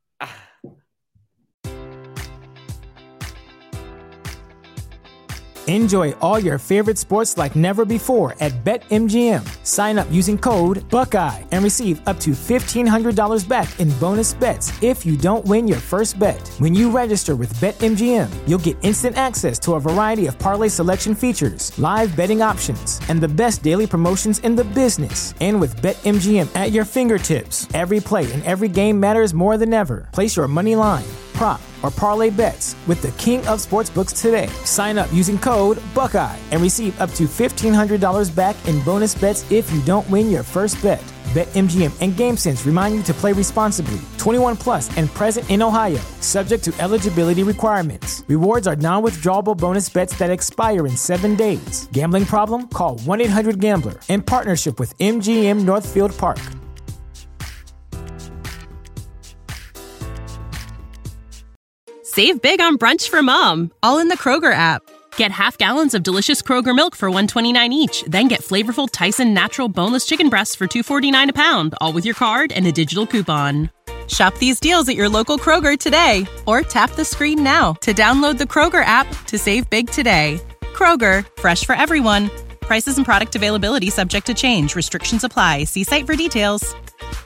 Enjoy all your favorite sports like never before at BetMGM. Sign up using code Buckeye and receive up to fifteen hundred dollars back in bonus bets if you don't win your first bet. When you register with BetMGM, you'll get instant access to a variety of parlay selection features, live betting options, and the best daily promotions in the business. And with BetMGM at your fingertips, every play and every game matters more than ever. Place your money line, prop, or parlay bets with the king of sportsbooks today. Sign up using code Buckeye and receive up to fifteen hundred dollars back in bonus bets if you don't win your first bet. BetMGM and GameSense remind you to play responsibly. twenty-one plus and present in Ohio, subject to eligibility requirements. Rewards are non-withdrawable bonus bets that expire in seven days. Gambling problem? Call one eight hundred gambler in partnership with M G M Northfield Park. Save big on brunch for mom, all in the Kroger app. Get half gallons of delicious Kroger milk for one dollar and twenty-nine cents each. Then get flavorful Tyson natural boneless chicken breasts for two dollars and forty-nine cents a pound, all with your card and a digital coupon. Shop these deals at your local Kroger today, or tap the screen now to download the Kroger app to save big today. Kroger, fresh for everyone. Prices and product availability subject to change. Restrictions apply. See site for details.